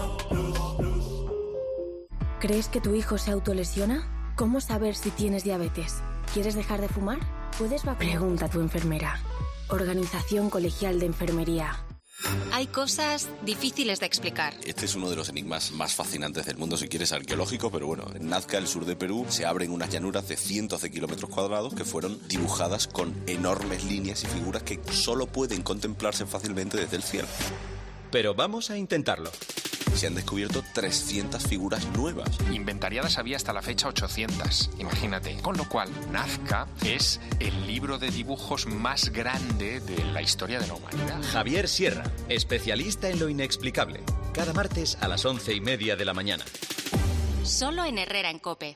¿Crees que tu hijo se autolesiona? ¿Cómo saber si tienes diabetes? ¿Quieres dejar de fumar? ¿Puedes vacunar? Pregunta a tu enfermera. Organización Colegial de Enfermería. Hay cosas difíciles de explicar. Este es uno de los enigmas más fascinantes del mundo, si quieres, arqueológico, pero bueno, en Nazca, el sur de Perú, se abren unas llanuras de cientos de kilómetros cuadrados que fueron dibujadas con enormes líneas y figuras que solo pueden contemplarse fácilmente desde el cielo. Pero vamos a intentarlo. Se han descubierto 300 figuras nuevas. Inventariadas había hasta la fecha 800, imagínate. Con lo cual, Nazca es el libro de dibujos más grande de la historia de la humanidad. Javier Sierra, especialista en lo inexplicable. Cada martes a las 11:30 de la mañana. Solo en Herrera en COPE.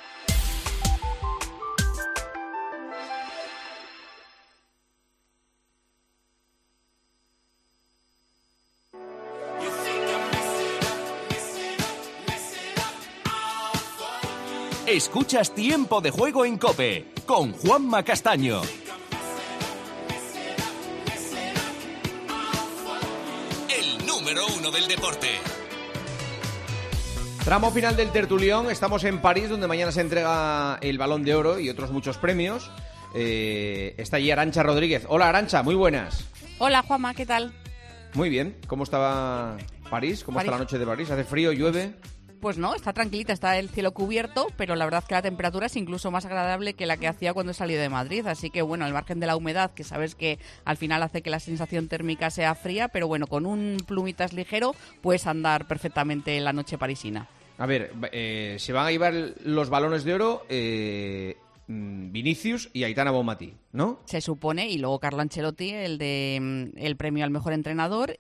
Escuchas Tiempo de Juego en COPE, con Juanma Castaño. El número 1 del deporte. Tramo final del tertulión. Estamos en París, donde mañana se entrega el Balón de Oro y otros muchos premios. Está allí Arantxa Rodríguez. Hola, Arantxa, muy buenas. Hola, Juanma, ¿qué tal? Muy bien. ¿Cómo estaba París? ¿Cómo está la noche de París? ¿Hace frío, llueve? Pues no, está tranquilita, está el cielo cubierto, pero la verdad que la temperatura es incluso más agradable que la que hacía cuando he salido de Madrid. Así que bueno, al margen de la humedad, que sabes que al final hace que la sensación térmica sea fría, pero bueno, con un plumitas ligero puedes andar perfectamente en la noche parisina. A ver, se van a llevar los balones de oro Vinicius y Aitana Bonmatí, ¿no? Se supone, y luego Carlo Ancelotti, el premio al mejor entrenador,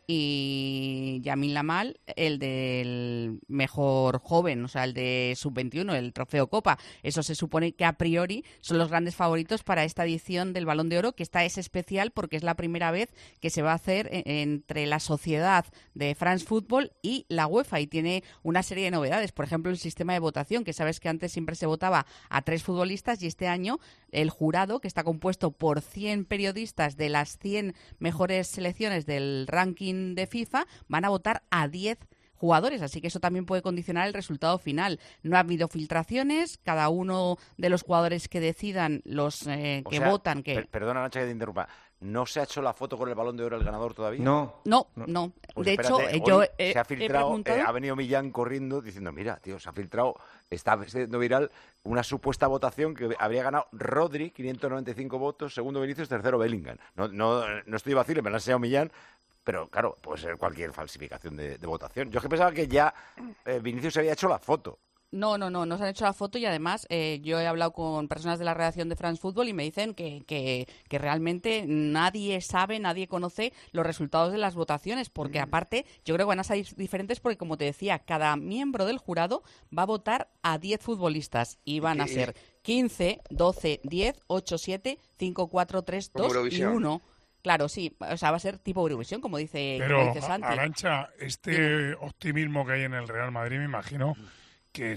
y Lamine Yamal, el del mejor joven, o sea, el de sub-21, el trofeo Copa. Eso se supone que a priori son los grandes favoritos para esta edición del Balón de Oro, que esta es especial porque es la primera vez que se va a hacer entre la sociedad de France Football y la UEFA, y tiene una serie de novedades. Por ejemplo, el sistema de votación, que sabes que antes siempre se votaba a 3 futbolistas, y este año el jurado, que está compuesto por 100 periodistas de las 100 mejores selecciones del ranking de FIFA, van a votar a 10 jugadores, así que eso también puede condicionar el resultado final. No ha habido filtraciones, cada uno de los jugadores que decidan, los votan... Perdona, Nacha, que te interrumpa. ¿No se ha hecho la foto con el Balón de Oro el ganador todavía? No. Pues de espérate, hecho, yo se ha filtrado, he preguntado... ha venido Millán corriendo diciendo, mira, tío, se ha filtrado, está siendo viral una supuesta votación que habría ganado Rodri, 595 votos, segundo Vinicius, tercero Bellingham. No estoy de vacile, me lo ha enseñado Millán, pero claro, puede ser cualquier falsificación de votación. Yo es que pensaba que ya Vinicius se había hecho la foto. No se han hecho la foto, y además yo he hablado con personas de la redacción de France Football y me dicen que realmente nadie conoce los resultados de las votaciones, porque aparte yo creo que van a ser diferentes porque, como te decía, cada miembro del jurado va a votar a 10 futbolistas y van a ser 15, 12, 10, 8, 7, 5, 4, 3, 2 y 1. Claro, sí, o sea, va a ser tipo Eurovisión, como dice Santi. Arantxa, optimismo que hay en el Real Madrid, me imagino que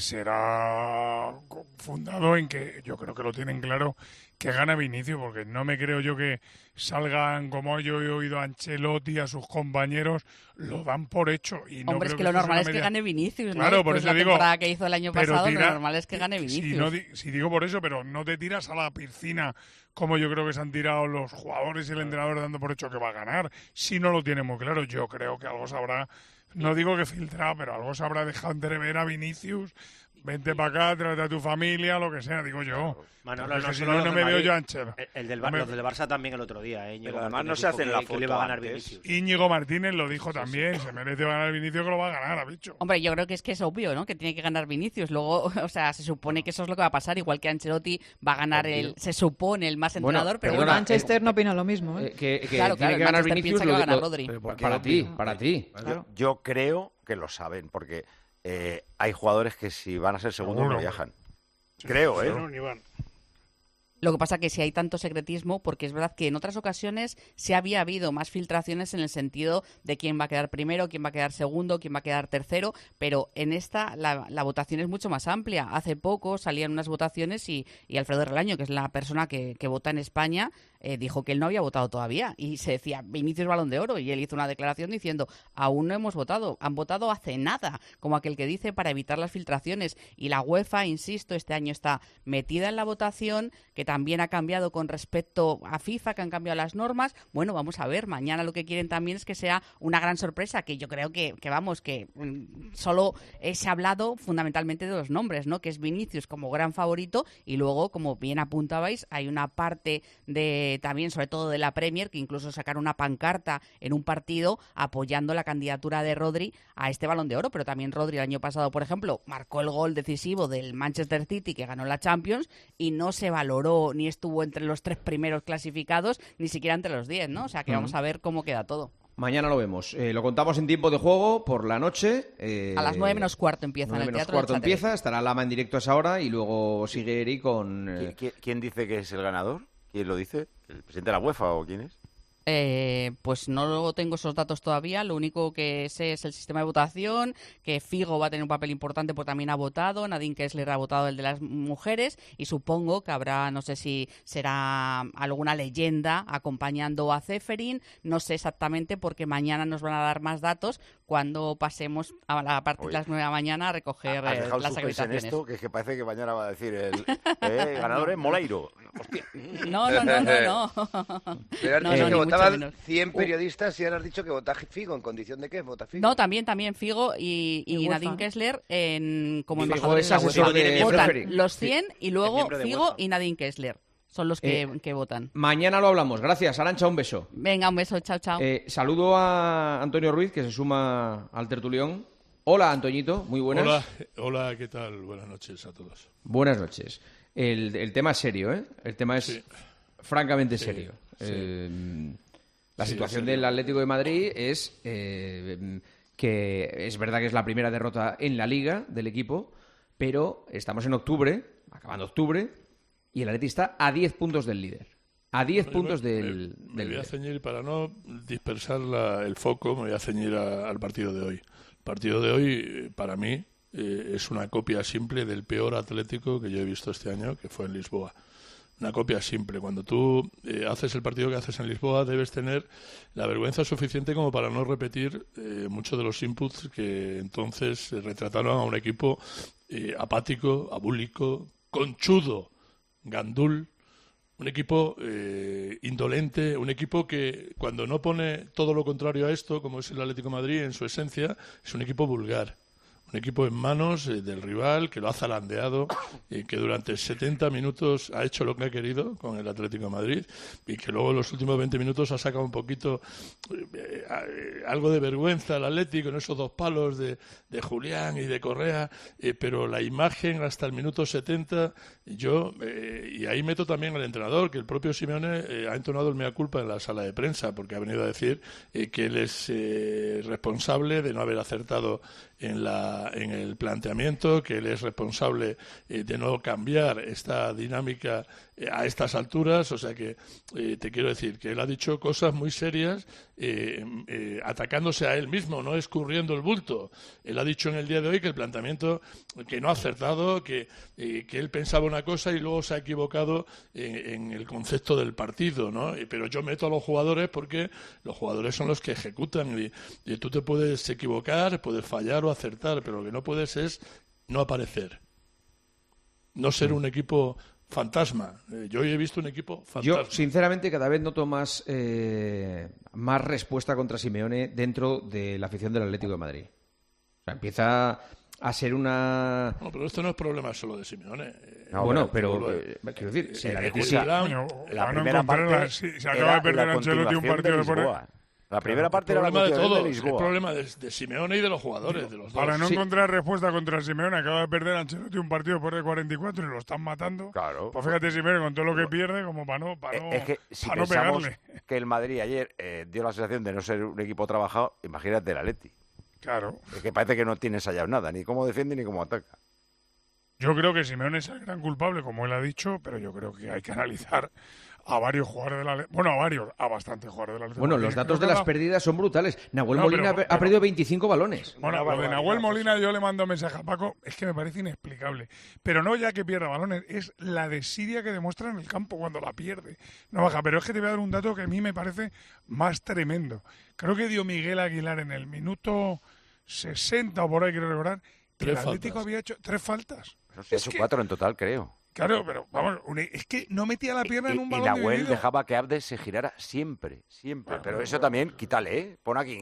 será fundado en que, yo creo que lo tienen claro, que gana Vinicius, porque no me creo yo que salgan, como yo he oído a Ancelotti, a sus compañeros, lo dan por hecho. Y no Hombre, creo es que lo normal es que gane Vinicius, ¿no? Claro, por eso la digo, temporada que hizo el año pasado, lo normal es que gane Vinicius. Si digo por eso, pero no te tiras a la piscina como yo creo que se han tirado los jugadores y el entrenador dando por hecho que va a ganar. Si no lo tiene muy claro, yo creo que algo sabrá. No digo que filtrado, pero algo se habrá dejado entrever a Vinicius. Vente para acá, tráete a tu familia, lo que sea, digo yo. Manolo, si no me veo yo Anchelo. Los del Barça también el otro día, Pero además no se hacen la foto que le va a ganar Vinicius. Íñigo Martínez lo dijo también, se merece ganar Vinicius, que lo va a ganar, ha dicho. Hombre, yo creo que es obvio, ¿no? Que tiene que ganar Vinicius. Luego, o sea, se supone que eso es lo que va a pasar, igual que Ancelotti va a ganar se supone el más entrenador, pero bueno, Manchester no opina lo mismo, ¿eh? Claro, tiene que ganar Vinicius, que va a ganar Rodri. Para ti. Claro. Yo creo que lo saben, porque hay jugadores que si van a ser segundos no viajan. Creo, ¿eh? Lo que pasa que si hay tanto secretismo, porque es verdad que en otras ocasiones sí había habido más filtraciones en el sentido de quién va a quedar primero, quién va a quedar segundo, quién va a quedar tercero, pero en esta la votación es mucho más amplia. Hace poco salían unas votaciones y Alfredo Relaño, que es la persona que vota en España, dijo que él no había votado todavía y se decía Vinicius Balón de Oro, y él hizo una declaración diciendo aún no hemos votado, han votado hace nada, como aquel que dice, para evitar las filtraciones. Y la UEFA, insisto, este año está metida en la votación, que también ha cambiado con respecto a FIFA, que han cambiado las normas. Bueno, vamos a ver, mañana lo que quieren también es que sea una gran sorpresa, que yo creo que solo se ha hablado fundamentalmente de los nombres, ¿no? Que es Vinicius como gran favorito, y luego, como bien apuntabais, hay una parte de también, sobre todo de la Premier, que incluso sacaron una pancarta en un partido apoyando la candidatura de Rodri a este Balón de Oro, pero también Rodri el año pasado, por ejemplo, marcó el gol decisivo del Manchester City, que ganó la Champions, y no se valoró ni estuvo entre los 3 primeros clasificados, ni siquiera entre los 10, ¿no? O sea que vamos a ver cómo queda todo. Mañana lo vemos. Lo contamos en tiempo de juego por la noche. A las 9 menos cuarto empieza en el Teatro del empieza, estará Lama en directo a esa hora y luego sigue Eric con... ¿Quién dice que es el ganador? ¿Quién lo dice? ¿El presidente de la UEFA o quién es? Pues no tengo esos datos todavía. Lo único que sé es el sistema de votación, que Figo va a tener un papel importante porque también ha votado, Nadine Kessler ha votado el de las mujeres, y supongo que habrá, no sé si será alguna leyenda acompañando a Ceferin, no sé exactamente, porque mañana nos van a dar más datos cuando pasemos a la parte de las 9 de la mañana a recoger las acreditaciones. En esto, que es que parece que mañana va a decir el ganador es Moleiro. Hostia. No. Pero no, que votaban 100 periodistas y ahora has dicho que vota Figo. ¿En condición de qué vota Figo? No, también Figo y Nadine Kessler como embajadores de votan los 100 y luego Figo y Nadine Kessler son los que votan. Mañana lo hablamos. Gracias, Arantxa, un beso. Venga, un beso, chao. Saludo a Antonio Ruiz, que se suma al tertulión. Hola, Antoñito, muy buenas. Hola, ¿qué tal? Buenas noches a todos. Buenas noches. el tema es serio, ¿eh? El tema es francamente serio. La situación del Atlético de Madrid es que es verdad que es la primera derrota en la Liga del equipo, pero estamos en octubre, acabando octubre, y el Atleti está a 10 puntos del líder. A 10 puntos del Me voy a líder. ceñir, para no dispersar el foco, me voy a ceñir al partido de hoy. El partido de hoy, para mí, es una copia simple del peor Atlético que yo he visto este año, que fue en Lisboa. Una copia simple. Cuando tú haces el partido que haces en Lisboa, debes tener la vergüenza suficiente como para no repetir muchos de los inputs que entonces retrataron a un equipo apático, abúlico, conchudo, gandul, un equipo indolente, un equipo que cuando no pone todo lo contrario a esto, como es el Atlético de Madrid en su esencia, es un equipo vulgar. Un equipo en manos del rival, que lo ha zarandeado, que durante 70 minutos ha hecho lo que ha querido con el Atlético de Madrid y que luego en los últimos 20 minutos ha sacado un poquito algo de vergüenza al Atlético en esos 2 palos de Julián y de Correa, pero la imagen hasta el minuto 70, y ahí meto también al entrenador, que el propio Simeone ha entonado el mea culpa en la sala de prensa, porque ha venido a decir que él es responsable de no haber acertado en el planteamiento, que él es responsable de no cambiar esta dinámica a estas alturas. O sea que te quiero decir que él ha dicho cosas muy serias atacándose a él mismo, no escurriendo el bulto. Él ha dicho en el día de hoy que el planteamiento que no ha acertado, que él pensaba una cosa y luego se ha equivocado en el concepto del partido, ¿no? Pero yo meto a los jugadores porque los jugadores son los que ejecutan y tú te puedes equivocar, puedes fallar o acertar, pero lo que no puedes es no aparecer, no ser un equipo fantasma. Yo hoy he visto un equipo fantasma. Yo, sinceramente, cada vez noto más respuesta contra Simeone dentro de la afición del Atlético de Madrid. O sea, empieza a ser una... No, pero esto no es problema solo de Simeone. No, bueno, pero quiero decir, si el Atlético... La primera parte se acaba de perder Ancelotti un partido de Lisboa. La primera parte era la problema de continuación todos, de Lisboa. el problema de Simeone y de los jugadores, de los dos. Para no encontrar respuesta contra Simeone, acaba de perder Ancelotti un partido por de 44 y lo están matando. Claro. Pues fíjate Simeone con todo lo que pierde, como para no es que si para no pensamos pegarle. que el Madrid ayer dio la sensación de no ser un equipo trabajado, imagínate el Atleti. Claro. Es que parece que no tiene ensayado nada, ni cómo defiende ni cómo ataca. Yo creo que Simeone es el gran culpable, como él ha dicho, pero yo creo que hay que analizar a varios jugadores de la... Bueno, a bastantes jugadores de la... Bueno, los datos de las pérdidas son brutales. Nahuel Molina ha perdido 25 balones. Bueno, lo de Nahuel Molina yo le mando un mensaje a Paco, es que me parece inexplicable. Pero no ya que pierda balones, es la desidia que demuestra en el campo cuando la pierde. No baja, pero es que te voy a dar un dato que a mí me parece más tremendo. Creo que dio Miguel Aguilar en el minuto 60 o por ahí, quiero recordar, que el Atlético había hecho 3 faltas. No sé, 4 en total, creo. Claro, pero vamos, es que no metía la pierna en un balón y Nahuel dividido. dejaba que Abdes se girara siempre. Pero eso también, quítale, ¿eh? Pon aquí.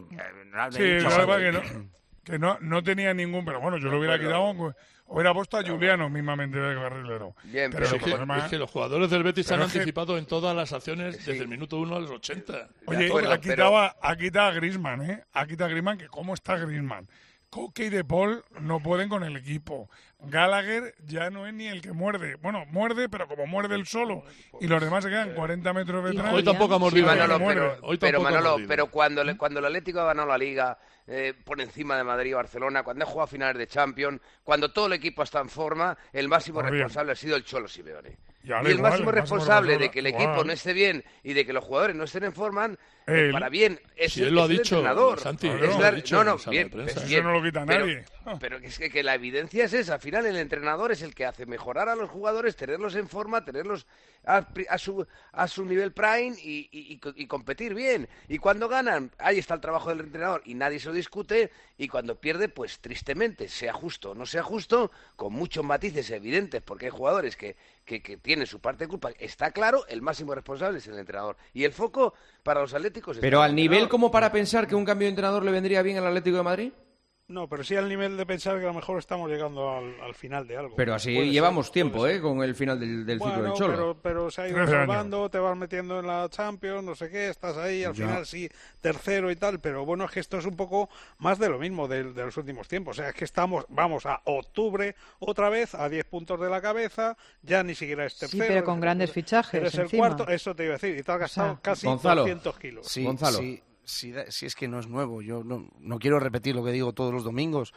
Que no tenía ningún... Pero bueno, yo lo hubiera quitado... Hubiera puesto a Juliano mismamente de carrilero. Bien, pero es que los jugadores del Betis han anticipado en todas las acciones desde el minuto 1 a los 80. Oye, ha quitado a Griezmann, ¿eh? Ha quitado a Griezmann, que ¿cómo está Griezmann? Coque y De Paul no pueden con el equipo. Gallagher ya no es ni el que muerde. Bueno, muerde, pero como muerde él solo. Y los demás se quedan 40 metros detrás. Hoy tampoco ha mordido. Pero cuando el Atlético ha ganado la Liga por encima de Madrid y Barcelona, cuando ha jugado finales de Champions, cuando todo el equipo está en forma, el máximo responsable ha sido el Cholo Simeone. Y el máximo responsable de que el equipo no esté bien y de de que los jugadores no estén en forma, para bien, es él lo ha dicho, el entrenador. Santi, Eso no lo quita nadie. Pero es que la evidencia es esa. Al final el entrenador es el que hace mejorar a los jugadores, tenerlos en forma, tenerlos a su nivel prime y competir bien. Y cuando ganan, ahí está el trabajo del entrenador y nadie se lo discute. Y cuando pierde, pues tristemente, sea justo o no sea justo, con muchos matices evidentes, porque hay jugadores que tienen su parte de culpa. Está claro, el máximo responsable es el entrenador. Y el foco para los atléticos... Pero al nivel como para pensar que un cambio de entrenador le vendría bien al Atlético de Madrid. No, pero sí al nivel de pensar que a lo mejor estamos llegando al final de algo. Pero así llevamos tiempo, con el final del ciclo del Cholo. Pero se ha ido salvando, te vas metiendo en la Champions, no sé qué, estás ahí, al final sí, tercero y tal, pero bueno, es que esto es un poco más de lo mismo de los últimos tiempos. O sea, es que vamos a octubre otra vez, a 10 puntos de la cabeza, ya ni siquiera es tercero. Sí, pero con grandes fichajes eres encima. El cuarto, eso te iba a decir, y te has gastado casi Gonzalo. 200 kilos. Sí, Gonzalo. Sí, es que no es nuevo. Yo no quiero repetir lo que digo todos los domingos.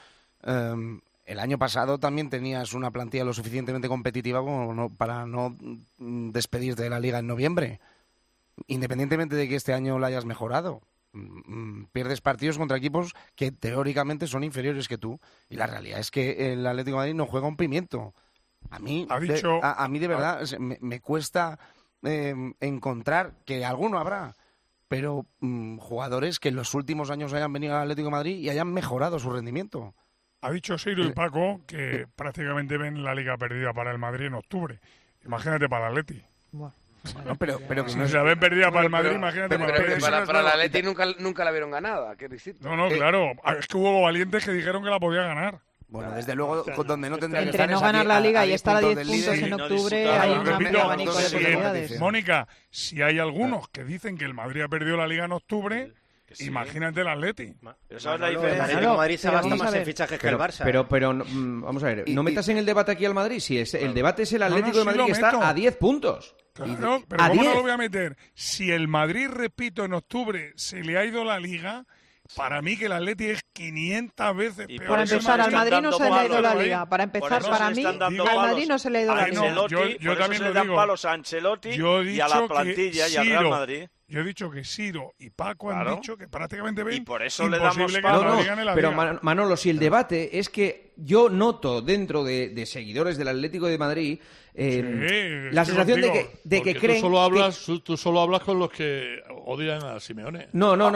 El año pasado también tenías una plantilla lo suficientemente competitiva como para no despedirte de la Liga en noviembre. Independientemente de que este año la hayas mejorado. Pierdes partidos contra equipos que teóricamente son inferiores que tú. Y la realidad es que el Atlético de Madrid no juega un pimiento. A mí de verdad me cuesta encontrar, que alguno habrá, pero jugadores que en los últimos años hayan venido al Atlético de Madrid y hayan mejorado su rendimiento. Ha dicho Siro y Paco que prácticamente ven la Liga perdida para el Madrid en octubre. Imagínate para el Atleti. No, pero que si la ven perdida para el Madrid, imagínate para el Atleti nunca la vieron ganada. ¿Qué no, claro. Es que hubo valientes que dijeron que la podía ganar. Bueno, desde luego, donde no tendría que estar... Entre no ganar la Liga y estar a 10 puntos en octubre, hay un abanico de posibilidades. Mónica, si hay algunos que dicen que el Madrid ha perdido la Liga en octubre... Imagínate el Atleti. Pero sabes la diferencia. El Madrid se gasta más en fichajes que el Barça. Pero vamos a ver, no metas en el debate aquí al Madrid. Si el debate es el Atlético de Madrid que está a 10 puntos. Claro, pero ¿cómo no lo voy a meter? Si el Madrid, repito, en octubre se le ha ido la Liga, para mí que el Atleti es 500 veces peor. Para empezar, al Madrid no se le ha ido la Liga. Para empezar, para mí, al Madrid no se le ha ido la Liga. Yo también lo digo. Palos a Ancelotti y a la plantilla y al Real Madrid. Yo he dicho que Siro y Paco han dicho que prácticamente ven y por eso le damos que no gane la pero Liga. Manolo, si el debate es que yo noto dentro de seguidores del Atlético de Madrid la sensación de que creen... Tú solo hablas con los que odian a Simeone. No, de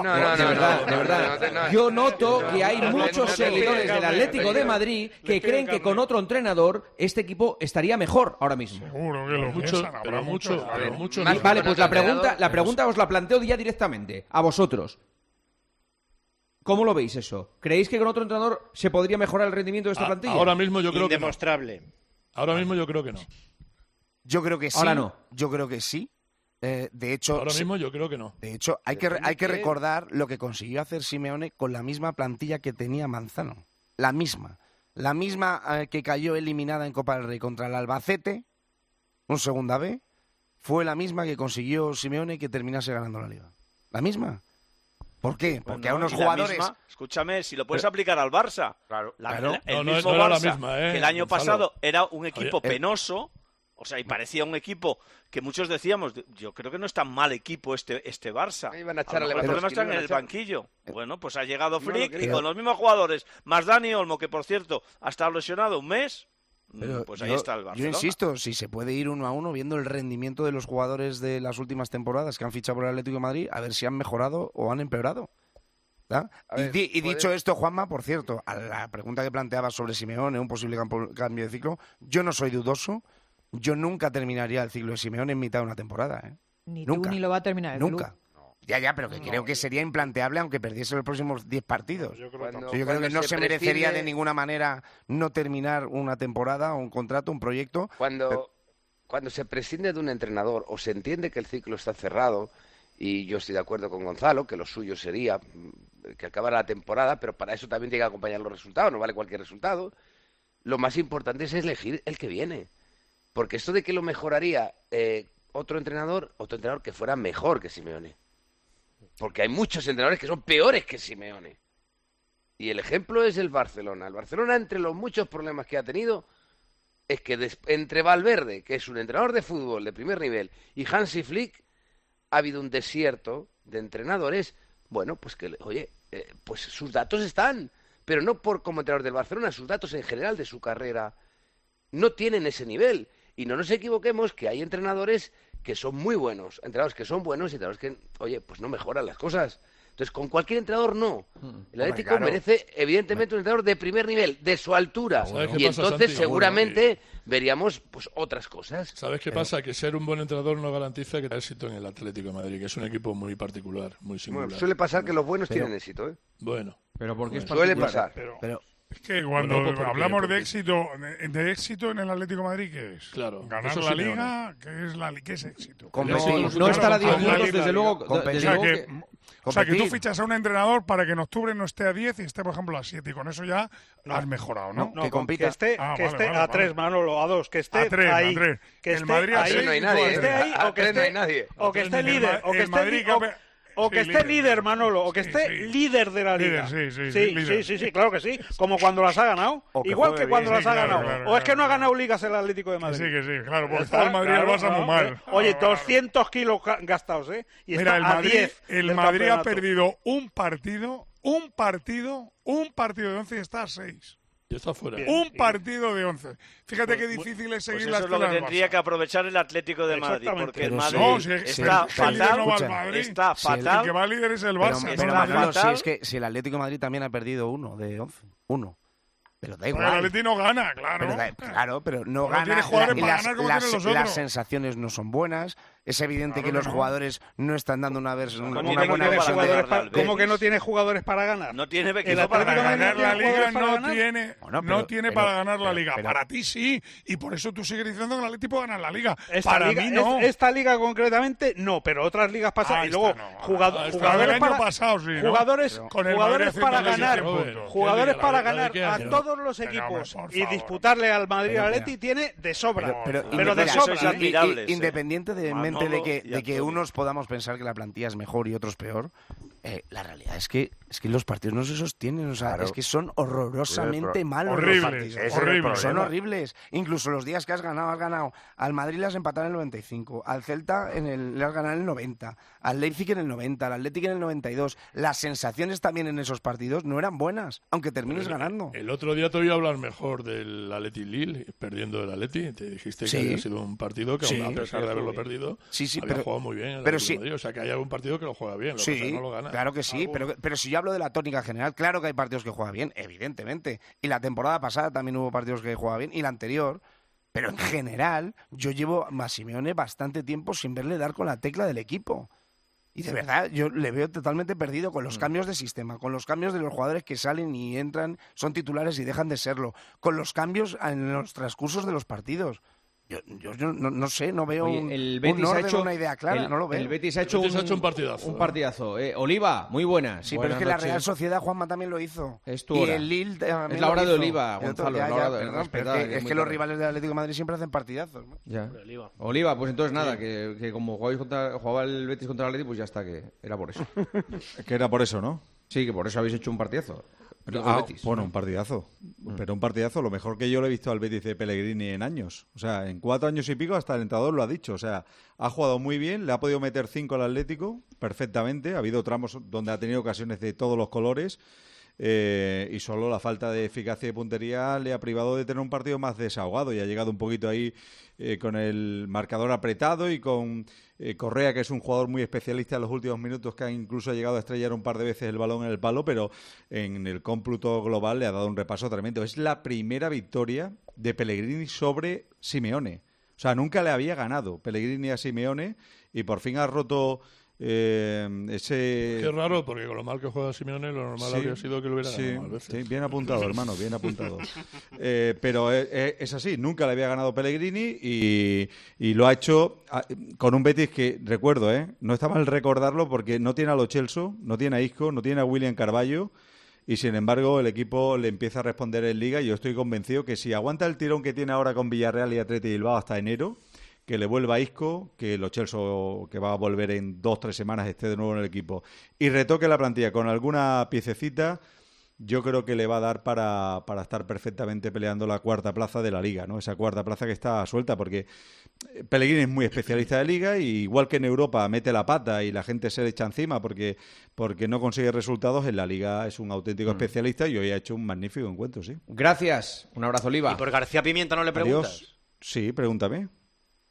verdad. Yo noto que hay muchos seguidores del Atlético de Madrid que creen que con otro entrenador este equipo estaría mejor ahora mismo. Seguro que lo mucho. Vale, pues la pregunta os la planteo ya directamente a vosotros. ¿Cómo lo veis eso? ¿Creéis que con otro entrenador se podría mejorar el rendimiento de esta plantilla? Ahora mismo yo creo que no. Indemostrable. Ahora mismo yo creo que no. Yo creo que sí. Ahora no. Yo creo que sí. De hecho, ahora mismo yo creo que no. De hecho, hay que recordar lo que consiguió hacer Simeone con la misma plantilla que tenía Manzano. La misma que cayó eliminada en Copa del Rey contra el Albacete, un segunda B, fue la misma que consiguió Simeone que terminase ganando la Liga. La misma. ¿Por qué? Porque a unos jugadores... Escúchame, si lo puedes aplicar al Barça. Claro. El mismo Barça, la misma, que el año pasado era un equipo penoso, o sea, y parecía un equipo que muchos decíamos, yo creo que no es tan mal equipo este Barça. Iban a echar el problema está en el banquillo. Bueno, pues ha llegado Frick y con los mismos jugadores, más Dani Olmo, que por cierto ha estado lesionado un mes... pues ahí está el Barcelona. Yo insisto, si se puede ir 1-1 viendo el rendimiento de los jugadores de las últimas temporadas que han fichado por el Atlético de Madrid, a ver si han mejorado o han empeorado. Dicho esto, Juanma, por cierto, a la pregunta que planteabas sobre Simeone, un posible cambio de ciclo, yo no soy dudoso, yo nunca terminaría el ciclo de Simeone en mitad de una temporada. Ni nunca. Tú ni lo va a terminar el Nunca. Ya, pero que creo que sería implanteable aunque perdiese los próximos 10 partidos. Yo creo que no se merecería de ninguna manera no terminar una temporada, un contrato, un proyecto. Cuando se prescinde de un entrenador o se entiende que el ciclo está cerrado, y yo estoy de acuerdo con Gonzalo, que lo suyo sería que acabara la temporada, pero para eso también tiene que acompañar los resultados, no vale cualquier resultado. Lo más importante es elegir el que viene. Porque esto de que lo mejoraría otro entrenador que fuera mejor que Simeone. Porque hay muchos entrenadores que son peores que Simeone. Y el ejemplo es el Barcelona. El Barcelona, entre los muchos problemas que ha tenido, es que entre Valverde, que es un entrenador de fútbol de primer nivel, y Hansi Flick, ha habido un desierto de entrenadores. Bueno, pues pues sus datos están, pero no como entrenador del Barcelona, sus datos en general de su carrera no tienen ese nivel. Y no nos equivoquemos que hay entrenadores que son muy buenos, entrenadores que son buenos y entrenadores que, pues no mejoran las cosas. Entonces, con cualquier entrenador no. El Atlético merece, evidentemente, un entrenador de primer nivel, de su altura. Y entonces, seguramente, veríamos pues otras cosas. ¿Sabes qué pasa? Que ser un buen entrenador no garantiza que tenga éxito en el Atlético de Madrid, que es un equipo muy particular, muy singular. Bueno, suele pasar que los buenos tienen éxito, ¿eh? Bueno. Pero porque suele pasar. Pero es que cuando hablamos de éxito en el Atlético de Madrid, ¿qué es? Claro. Ganar la Liga, ¿qué es éxito? No estar a 10 puntos, desde luego. O sea, que tú fichas a un entrenador para que en octubre no esté a 10 y esté, por ejemplo, a 7. Y con eso ya has mejorado, ¿no? Que compita. Que esté a 3, Manolo, a 2. Que esté a 3, ahí. Que esté Madrid a 6 no hay nadie. Que esté ahí o que esté nadie. O que esté líder. O que esté líder, Manolo, o que esté líder de la Liga. Sí, claro que sí. Como cuando las ha ganado. Igual que cuando las ha ganado. O es que no ha ganado ligas el Atlético de Madrid. Sí, claro, porque está el Madrid y el Barça muy mal. Oye, 200 kilos gastados, ¿eh? Y mira, está a 10. El Madrid ha perdido un partido de 11 y está a 6. Y está fuera. Un partido de 11. Fíjate qué difícil es seguir las eso es lo que tendría que aprovechar el Atlético de Madrid. Porque el Madrid está fatal. Está fatal. El que va líder es el Barça. Pero Manolo, si el Atlético de Madrid también ha perdido 1 de 11. 1. Pero da igual. El Atlético no gana, claro. Pero no gana. Tiene jugadores para ganar como tienen los otros. Las sensaciones no son buenas. Es evidente que los jugadores no están dando una buena versión. ¿Cómo que no tiene jugadores para ganar? No tiene para ganar la Liga, no tiene para ganar la Liga. Para ti sí, y por eso tú sigues diciendo que el Atlético ganar la Liga. Para mí no. Esta Liga concretamente no, pero otras ligas pasadas. Y luego jugadores para ganar. Jugadores para ganar a todos los equipos y disputarle al Madrid al Atleti tiene de sobra. Pero de sobra. Independientemente de que unos podamos pensar que la plantilla es mejor y otros peor, la realidad es que los partidos no se sostienen, o sea, es que son horrorosamente malos los partidos. Son horribles. Incluso los días que has ganado. Al Madrid le has empatado en el 95, al Celta le has ganado en el 90, al Leipzig en el 90, al Atlético en el 92. Las sensaciones también en esos partidos no eran buenas, aunque termines ganando. El otro día te oí hablar mejor del Atleti Lille, perdiendo el Atleti. Te dijiste que había sido un partido que, a pesar de haberlo perdido, había jugado muy bien. O sea, que hay algún partido que lo juega bien, lo que no lo gana. Claro que sí, pero si yo hablo de la tónica general, claro que hay partidos que juega bien, evidentemente. Y la temporada pasada también hubo partidos que juega bien, y la anterior. Pero en general, yo llevo a Simeone bastante tiempo sin verle dar con la tecla del equipo. Y de verdad, yo le veo totalmente perdido con los cambios de sistema, con los cambios de los jugadores que salen y entran, son titulares y dejan de serlo, con los cambios en los transcursos de los partidos. Yo no sé, no veo una idea clara, no lo veo. El Betis ha hecho un partidazo. Un partidazo. Oliva, muy buenas. Sí, pero es que la Real Sociedad, Juanma, también lo hizo. Es tu hora. Y el Lille también es la hora de Oliva, Gonzalo. Es que los rivales del Atlético de Madrid siempre hacen partidazos, ¿no? Ya. Oliva, pues entonces nada, que como jugaba el Betis contra el Atlético, pues ya está, que era por eso. Que era por eso, ¿no? Sí, que por eso habéis hecho un partidazo. Bueno, un partidazo. Pero un partidazo, lo mejor que yo le he visto al Betis de Pellegrini en años. O sea, en 4 años y pico hasta el entrenador lo ha dicho. O sea, ha jugado muy bien, le ha podido meter 5 al Atlético perfectamente. Ha habido tramos donde ha tenido ocasiones de todos los colores. Y solo la falta de eficacia y puntería le ha privado de tener un partido más desahogado. Y ha llegado un poquito ahí con el marcador apretado y con Correa, que es un jugador muy especialista en los últimos minutos, que ha incluso llegado a estrellar un par de veces el balón en el palo, pero en el cómputo global le ha dado un repaso tremendo. Es la primera victoria de Pellegrini sobre Simeone. O sea, nunca le había ganado Pellegrini a Simeone y por fin ha roto ese... Qué raro, porque con lo mal que juega Simeone, lo normal habría sido que lo hubiera ganado más veces. Sí, bien apuntado, hermano, bien apuntado. Pero es así, nunca le había ganado Pellegrini y lo ha hecho con un Betis que, recuerdo, no está mal recordarlo porque no tiene a Lo Celso, no tiene a Isco, no tiene a William Carvalho y sin embargo el equipo le empieza a responder en Liga y yo estoy convencido que si aguanta el tirón que tiene ahora con Villarreal y Athletic Bilbao hasta enero, que le vuelva a Isco, que Lo Celso, que va a volver en 2-3 semanas, esté de nuevo en el equipo, y retoque la plantilla con alguna piececita, yo creo que le va a dar para estar perfectamente peleando la cuarta plaza de la Liga, ¿no? Esa cuarta plaza que está suelta, porque Pellegrini es muy especialista de Liga y igual que en Europa mete la pata y la gente se le echa encima porque no consigue resultados, en la Liga es un auténtico especialista y hoy ha hecho un magnífico encuentro, sí. Gracias. Un abrazo, Oliva. ¿Y por García Pimienta no le preguntas? Adiós. Sí, pregúntame.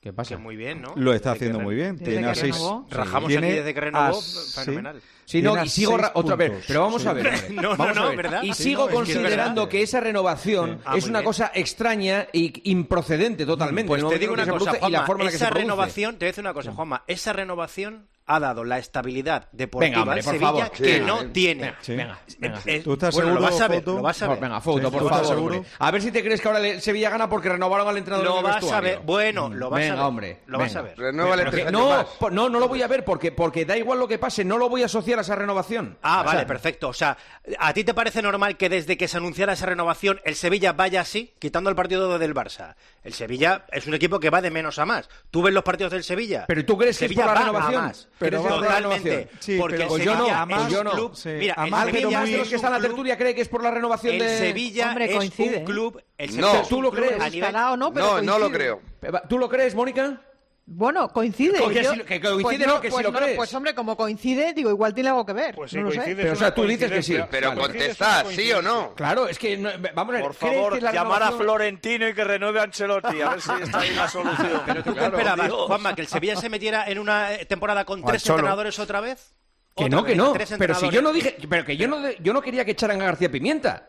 ¿Qué pasa? Que muy bien, ¿no? Lo está haciendo muy bien. Tiene a 6. Rajamos aquí desde que renovó, fenomenal. Sí, no, y sigo otra vez, pero vamos a ver. Vamos a ver. ¿verdad? Y sigo considerando que esa renovación es una cosa extraña e improcedente totalmente. Pues te digo una cosa, Juanma, y la forma en la que esa se produce. renovación, te voy a decir una cosa, Juanma, esa renovación ha dado la estabilidad deportiva hombre, al por Sevilla favor. que no tiene. Venga. ¿Tú estás bueno, seguro, lo vas a ver, Foto? lo vas a ver. Venga, Foto, por ¿Tú estás favor. seguro? Hombre. A ver si te crees que ahora el Sevilla gana porque renovaron al entrenador Lo del vas vestuario. a ver. Bueno, lo vas a ver. Venga, hombre. Lo vas a ver. Renuévale 3 años más. No lo voy a ver porque da igual lo que pase, no lo voy a asociar a esa renovación. Vale, perfecto. O sea, ¿a ti te parece normal que desde que se anunciara esa renovación el Sevilla vaya así, quitando el partido del Barça? El Sevilla es un equipo que va de menos a más. ¿Tú ves los partidos del Sevilla? Pero tú crees que Sevilla es por la va renovación. a más. Pero ¿Crees totalmente. Sí, porque pero el yo Sevilla no, es yo un no. club. Sí. Mira, el Además, Sevilla Más de los que están en la tertulia cree que es por la renovación el de... Sevilla Hombre, es coincide, un club. El No. Sevilla es ¿Tú un lo club crees? a nivel... Estará o no, pero No, no lo coincide. creo. ¿Tú lo crees, Mónica? Bueno, coincide. Que Yo- sí- que coincide, pues no, que sí lo crees. Pues hombre, como coincide, digo, igual tiene algo que ver. Pues sí, no lo sé. coincide, Pero, es o sea, una tú dices que sí. coincidencia. Pero Vale. contestad, ¿sí o no? Claro, es que... vamos a ver. Por ¿crees favor, que es la llamar a renovación? Florentino y que renueve a Ancelotti, a ver si está ahí la solución. ¿Pero tú qué esperabas, Juanma, que el Sevilla se metiera en una temporada con 3 entrenadores otra vez? Que ¿Otra no, que vez? no. 3 Pero si yo no entrenadores. dije... Pero que yo no quería que echaran a García Pimienta.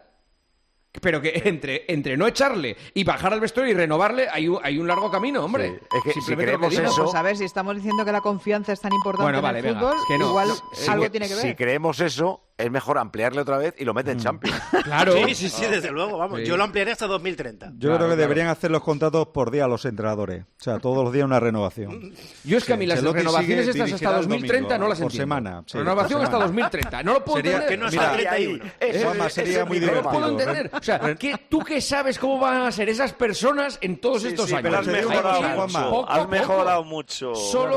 Pero que entre no echarle y bajar al vestuario y renovarle hay un largo camino, hombre. Sí, es que si Simplemente lo creemos que digo. eso- Pues a ver, si estamos diciendo que la confianza es tan importante Bueno, en vale, el venga, fútbol, es que no. igual Sí, algo que- tiene que ver. Si creemos eso, es mejor ampliarle otra vez y lo mete en Champions. Claro. Sí, desde luego, vamos. Sí. Yo lo ampliaré hasta 2030. Yo creo que deberían hacer los contratos por día a los entrenadores. O sea, todos los días una renovación. Yo es que a mí las Ancelotti renovaciones sigue estas hasta dirigirá el 2030 domingo, no las por entiendo. semana, sí, Renovación por hasta semana. 2030. No lo puedo Sería- entender. Que no es Mira, a 31. Juanma, sería muy No lo divertido. puedo entender. O sea, ¿tú qué sabes cómo van a ser esas personas en todos estos años? pero has Te digo mejorado una cosa, mucho. Juanma. Poco a Has poco. mejorado mucho.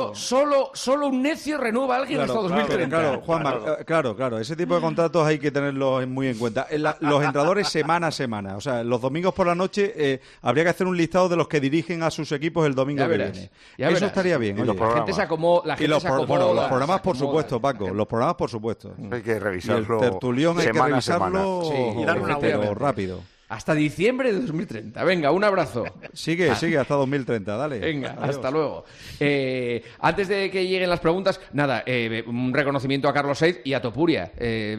Solo un necio renueva a alguien hasta 2030. Claro, Juanma, claro. Ese tipo de contratos hay que tenerlos muy en cuenta. Los entrenadores semana a semana. O sea, los domingos por la noche habría que hacer un listado de los que dirigen a sus equipos el domingo Ya que verás, viene. ya Eso verás. estaría bien. Y los oye. La gente se acomoda. La Y gente los, se acomoda. los programas, se por acomoda. supuesto, Paco. Los programas, por supuesto. Hay que Y el revisarlo. tertulión hay que semana a semana. revisarlo Sí, y darle una pero vuelta. rápido. Hasta diciembre de 2030. Venga, un abrazo. Sigue hasta 2030, dale. Venga, Adiós. hasta luego. Antes de que lleguen las preguntas, nada, un reconocimiento a Carlos Sainz y a Topuria.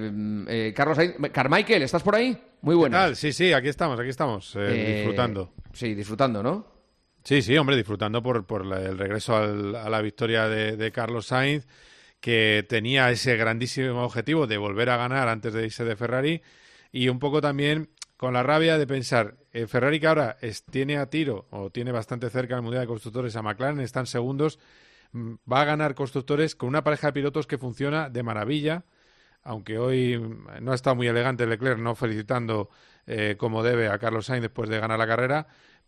Carlos Sainz, Carmichael, ¿estás por ahí? Muy ¿Qué buenas. tal? Sí, aquí estamos, disfrutando. Sí, disfrutando, ¿no? Sí, hombre, disfrutando por el regreso a la victoria de Carlos Sainz, que tenía ese grandísimo objetivo de volver a ganar antes de irse de Ferrari, y un poco también con la rabia de pensar, Ferrari que ahora tiene a tiro, o tiene bastante cerca el Mundial de Constructores a McLaren, están segundos, va a ganar Constructores con una pareja de pilotos que funciona de maravilla, aunque hoy no ha estado muy elegante Leclerc, no felicitando como debe a Carlos Sainz después de ganar la carrera,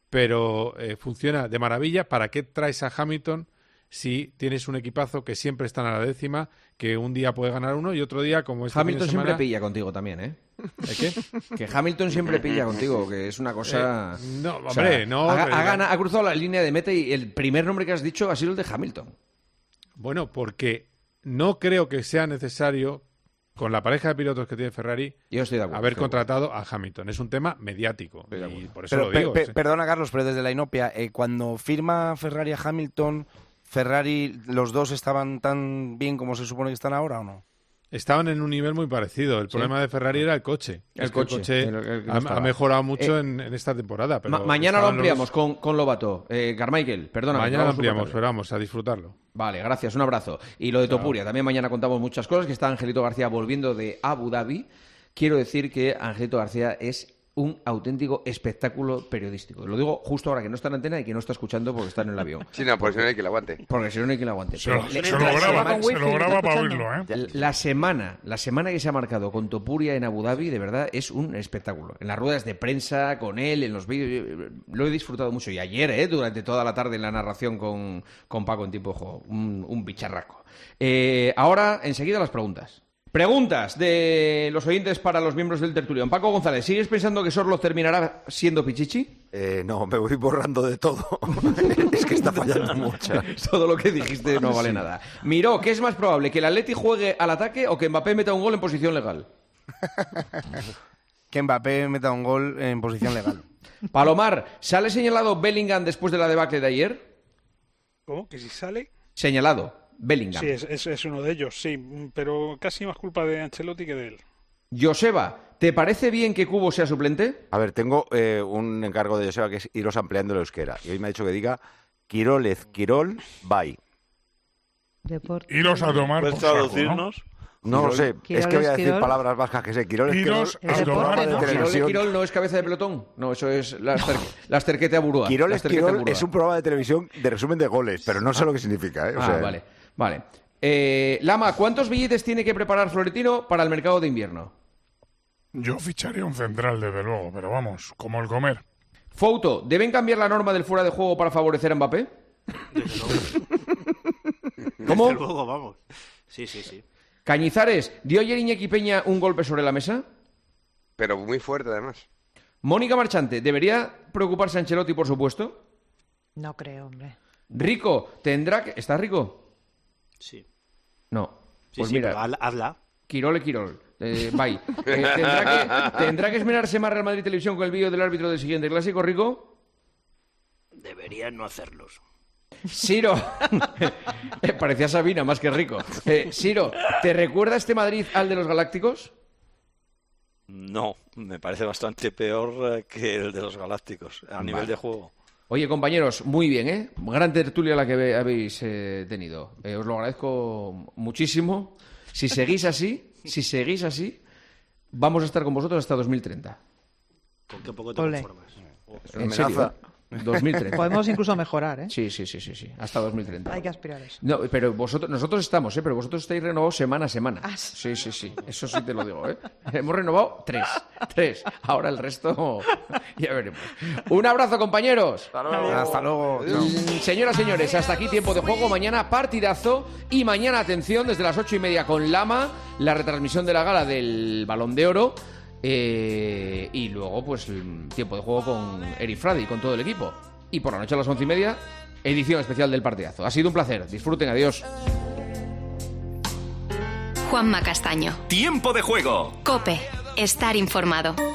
pero funciona de maravilla. ¿Para qué traes a Hamilton si tienes un equipazo que siempre están a la décima, que un día puede ganar uno y otro día, como este Hamilton fin de semana... siempre pilla contigo también, ¿eh? ¿De qué? Que Hamilton siempre pilla contigo, que es una cosa... no, hombre, no... Ha cruzado la línea de meta y el primer nombre que has dicho ha sido el de Hamilton. Bueno, porque no creo que sea necesario, con la pareja de pilotos que tiene Ferrari, yo estoy de acuerdo, haber contratado a Hamilton. Es un tema mediático, y por eso Pero, lo digo. Perdona, Carlos, pero desde la inopia, cuando firma Ferrari a Hamilton, ¿Ferrari, los dos estaban tan bien como se supone que están ahora o no? Estaban en un nivel muy parecido. El problema de Ferrari era el coche. El que coche el no ha estaba. mejorado mucho en esta temporada. Pero mañana lo estaban ampliamos con Lobato. Carmichael, perdona. Mañana lo ampliamos, pero vamos a disfrutarlo. Vale, gracias, un abrazo. Y lo de Topuria, también mañana contamos muchas cosas, que está Angelito García volviendo de Abu Dhabi. Quiero decir que Angelito García es un auténtico espectáculo periodístico. Lo digo justo ahora que no está en antena y que no está escuchando porque está en el avión. Sí, no, porque si no hay que lo aguante. Porque si no hay quien lo aguante. Se lo graba para oírlo, ¿eh? La semana que se ha marcado con Topuria en Abu Dhabi, de verdad, es un espectáculo. En las ruedas de prensa, con él, en los vídeos, lo he disfrutado mucho. Y ayer, durante toda la tarde en la narración con Paco en tiempo de juego, un bicharraco. Ahora, enseguida las preguntas. Preguntas de los oyentes para los miembros del tertulión. Paco González, ¿sigues pensando que Sorloz terminará siendo Pichichi? No, me voy borrando de todo. Es que está fallando mucho. Todo lo que dijiste no vale nada. Miró, ¿qué es más probable? ¿Que el Atleti juegue al ataque o que Mbappé meta un gol en posición legal? Que Mbappé meta un gol en posición legal. Palomar, ¿sale señalado Bellingham después de la debacle de ayer? ¿Cómo? ¿Que si sale? Señalado, Bellingham. Sí, es uno de ellos, sí, pero casi más culpa de Ancelotti que de él. Joseba, ¿te parece bien que Cubo sea suplente? A ver, tengo un encargo de Joseba que es iros ampliando el euskera. Y hoy me ha dicho que diga Quirólez, Quirol, bye. Iros a tomar ¿Puedes por saco, traducirnos? No lo sé, Quirol es que voy a es decir Quirol. palabras vascas que sé. Quirol es Quirol, Iros es a un programa tomar de por televisión. Quirol no es cabeza de pelotón. No, eso es las terquete a burúa. Quirol es Quirol, es un programa de televisión de resumen de goles, pero no sé lo que significa. O sea, vale. Lama, ¿cuántos billetes tiene que preparar Florentino para el mercado de invierno? Yo ficharía un central, desde luego, pero vamos, como el comer. Fouto, ¿deben cambiar la norma del fuera de juego para favorecer a Mbappé? ¿Cómo? Desde luego, vamos. Sí. Cañizares, ¿dio ayer Iñaki Peña un golpe sobre la mesa? Pero muy fuerte, además. Mónica Marchante, ¿debería preocuparse Ancelotti, por supuesto? No creo, hombre. Rico, ¿tendrá que... ¿Estás Rico? Sí. No. Sí, Pues mira, pero hazla. Quirol. Bye. ¿Tendrá que esmerarse más Real Madrid Televisión con el vídeo del árbitro del siguiente clásico, Rico? Deberían no hacerlos. Siro, parecía Sabina más que Rico. Siro, ¿te recuerda este Madrid al de los Galácticos? No, me parece bastante peor que el de los Galácticos, a nivel de juego. Oye, compañeros, muy bien, ¿eh? Gran tertulia la que habéis tenido. Os lo agradezco muchísimo. Si seguís así, vamos a estar con vosotros hasta 2030. ¿Con qué poco te Ole. conformas? En serio, 2030. Podemos incluso mejorar, ¿eh? Sí, hasta 2030. Hay que aspirar a eso. No, pero nosotros estamos, pero vosotros estáis renovados semana a semana. Ah, Sí, eso sí te lo digo, ¿eh? Hemos renovado 3. Ahora el resto ya veremos. Un abrazo, compañeros. Hasta luego. Señoras, señores, hasta aquí Tiempo de Juego. Mañana partidazo y mañana, atención, desde las 8:30 con Lama, la retransmisión de la gala del Balón de Oro. Y luego, pues, el Tiempo de Juego con Eric Fradi, con todo el equipo. Y por la noche a las 11:30, edición especial del partidazo. Ha sido un placer. Disfruten. Adiós. Juanma Castaño. Tiempo de Juego. COPE. Estar informado.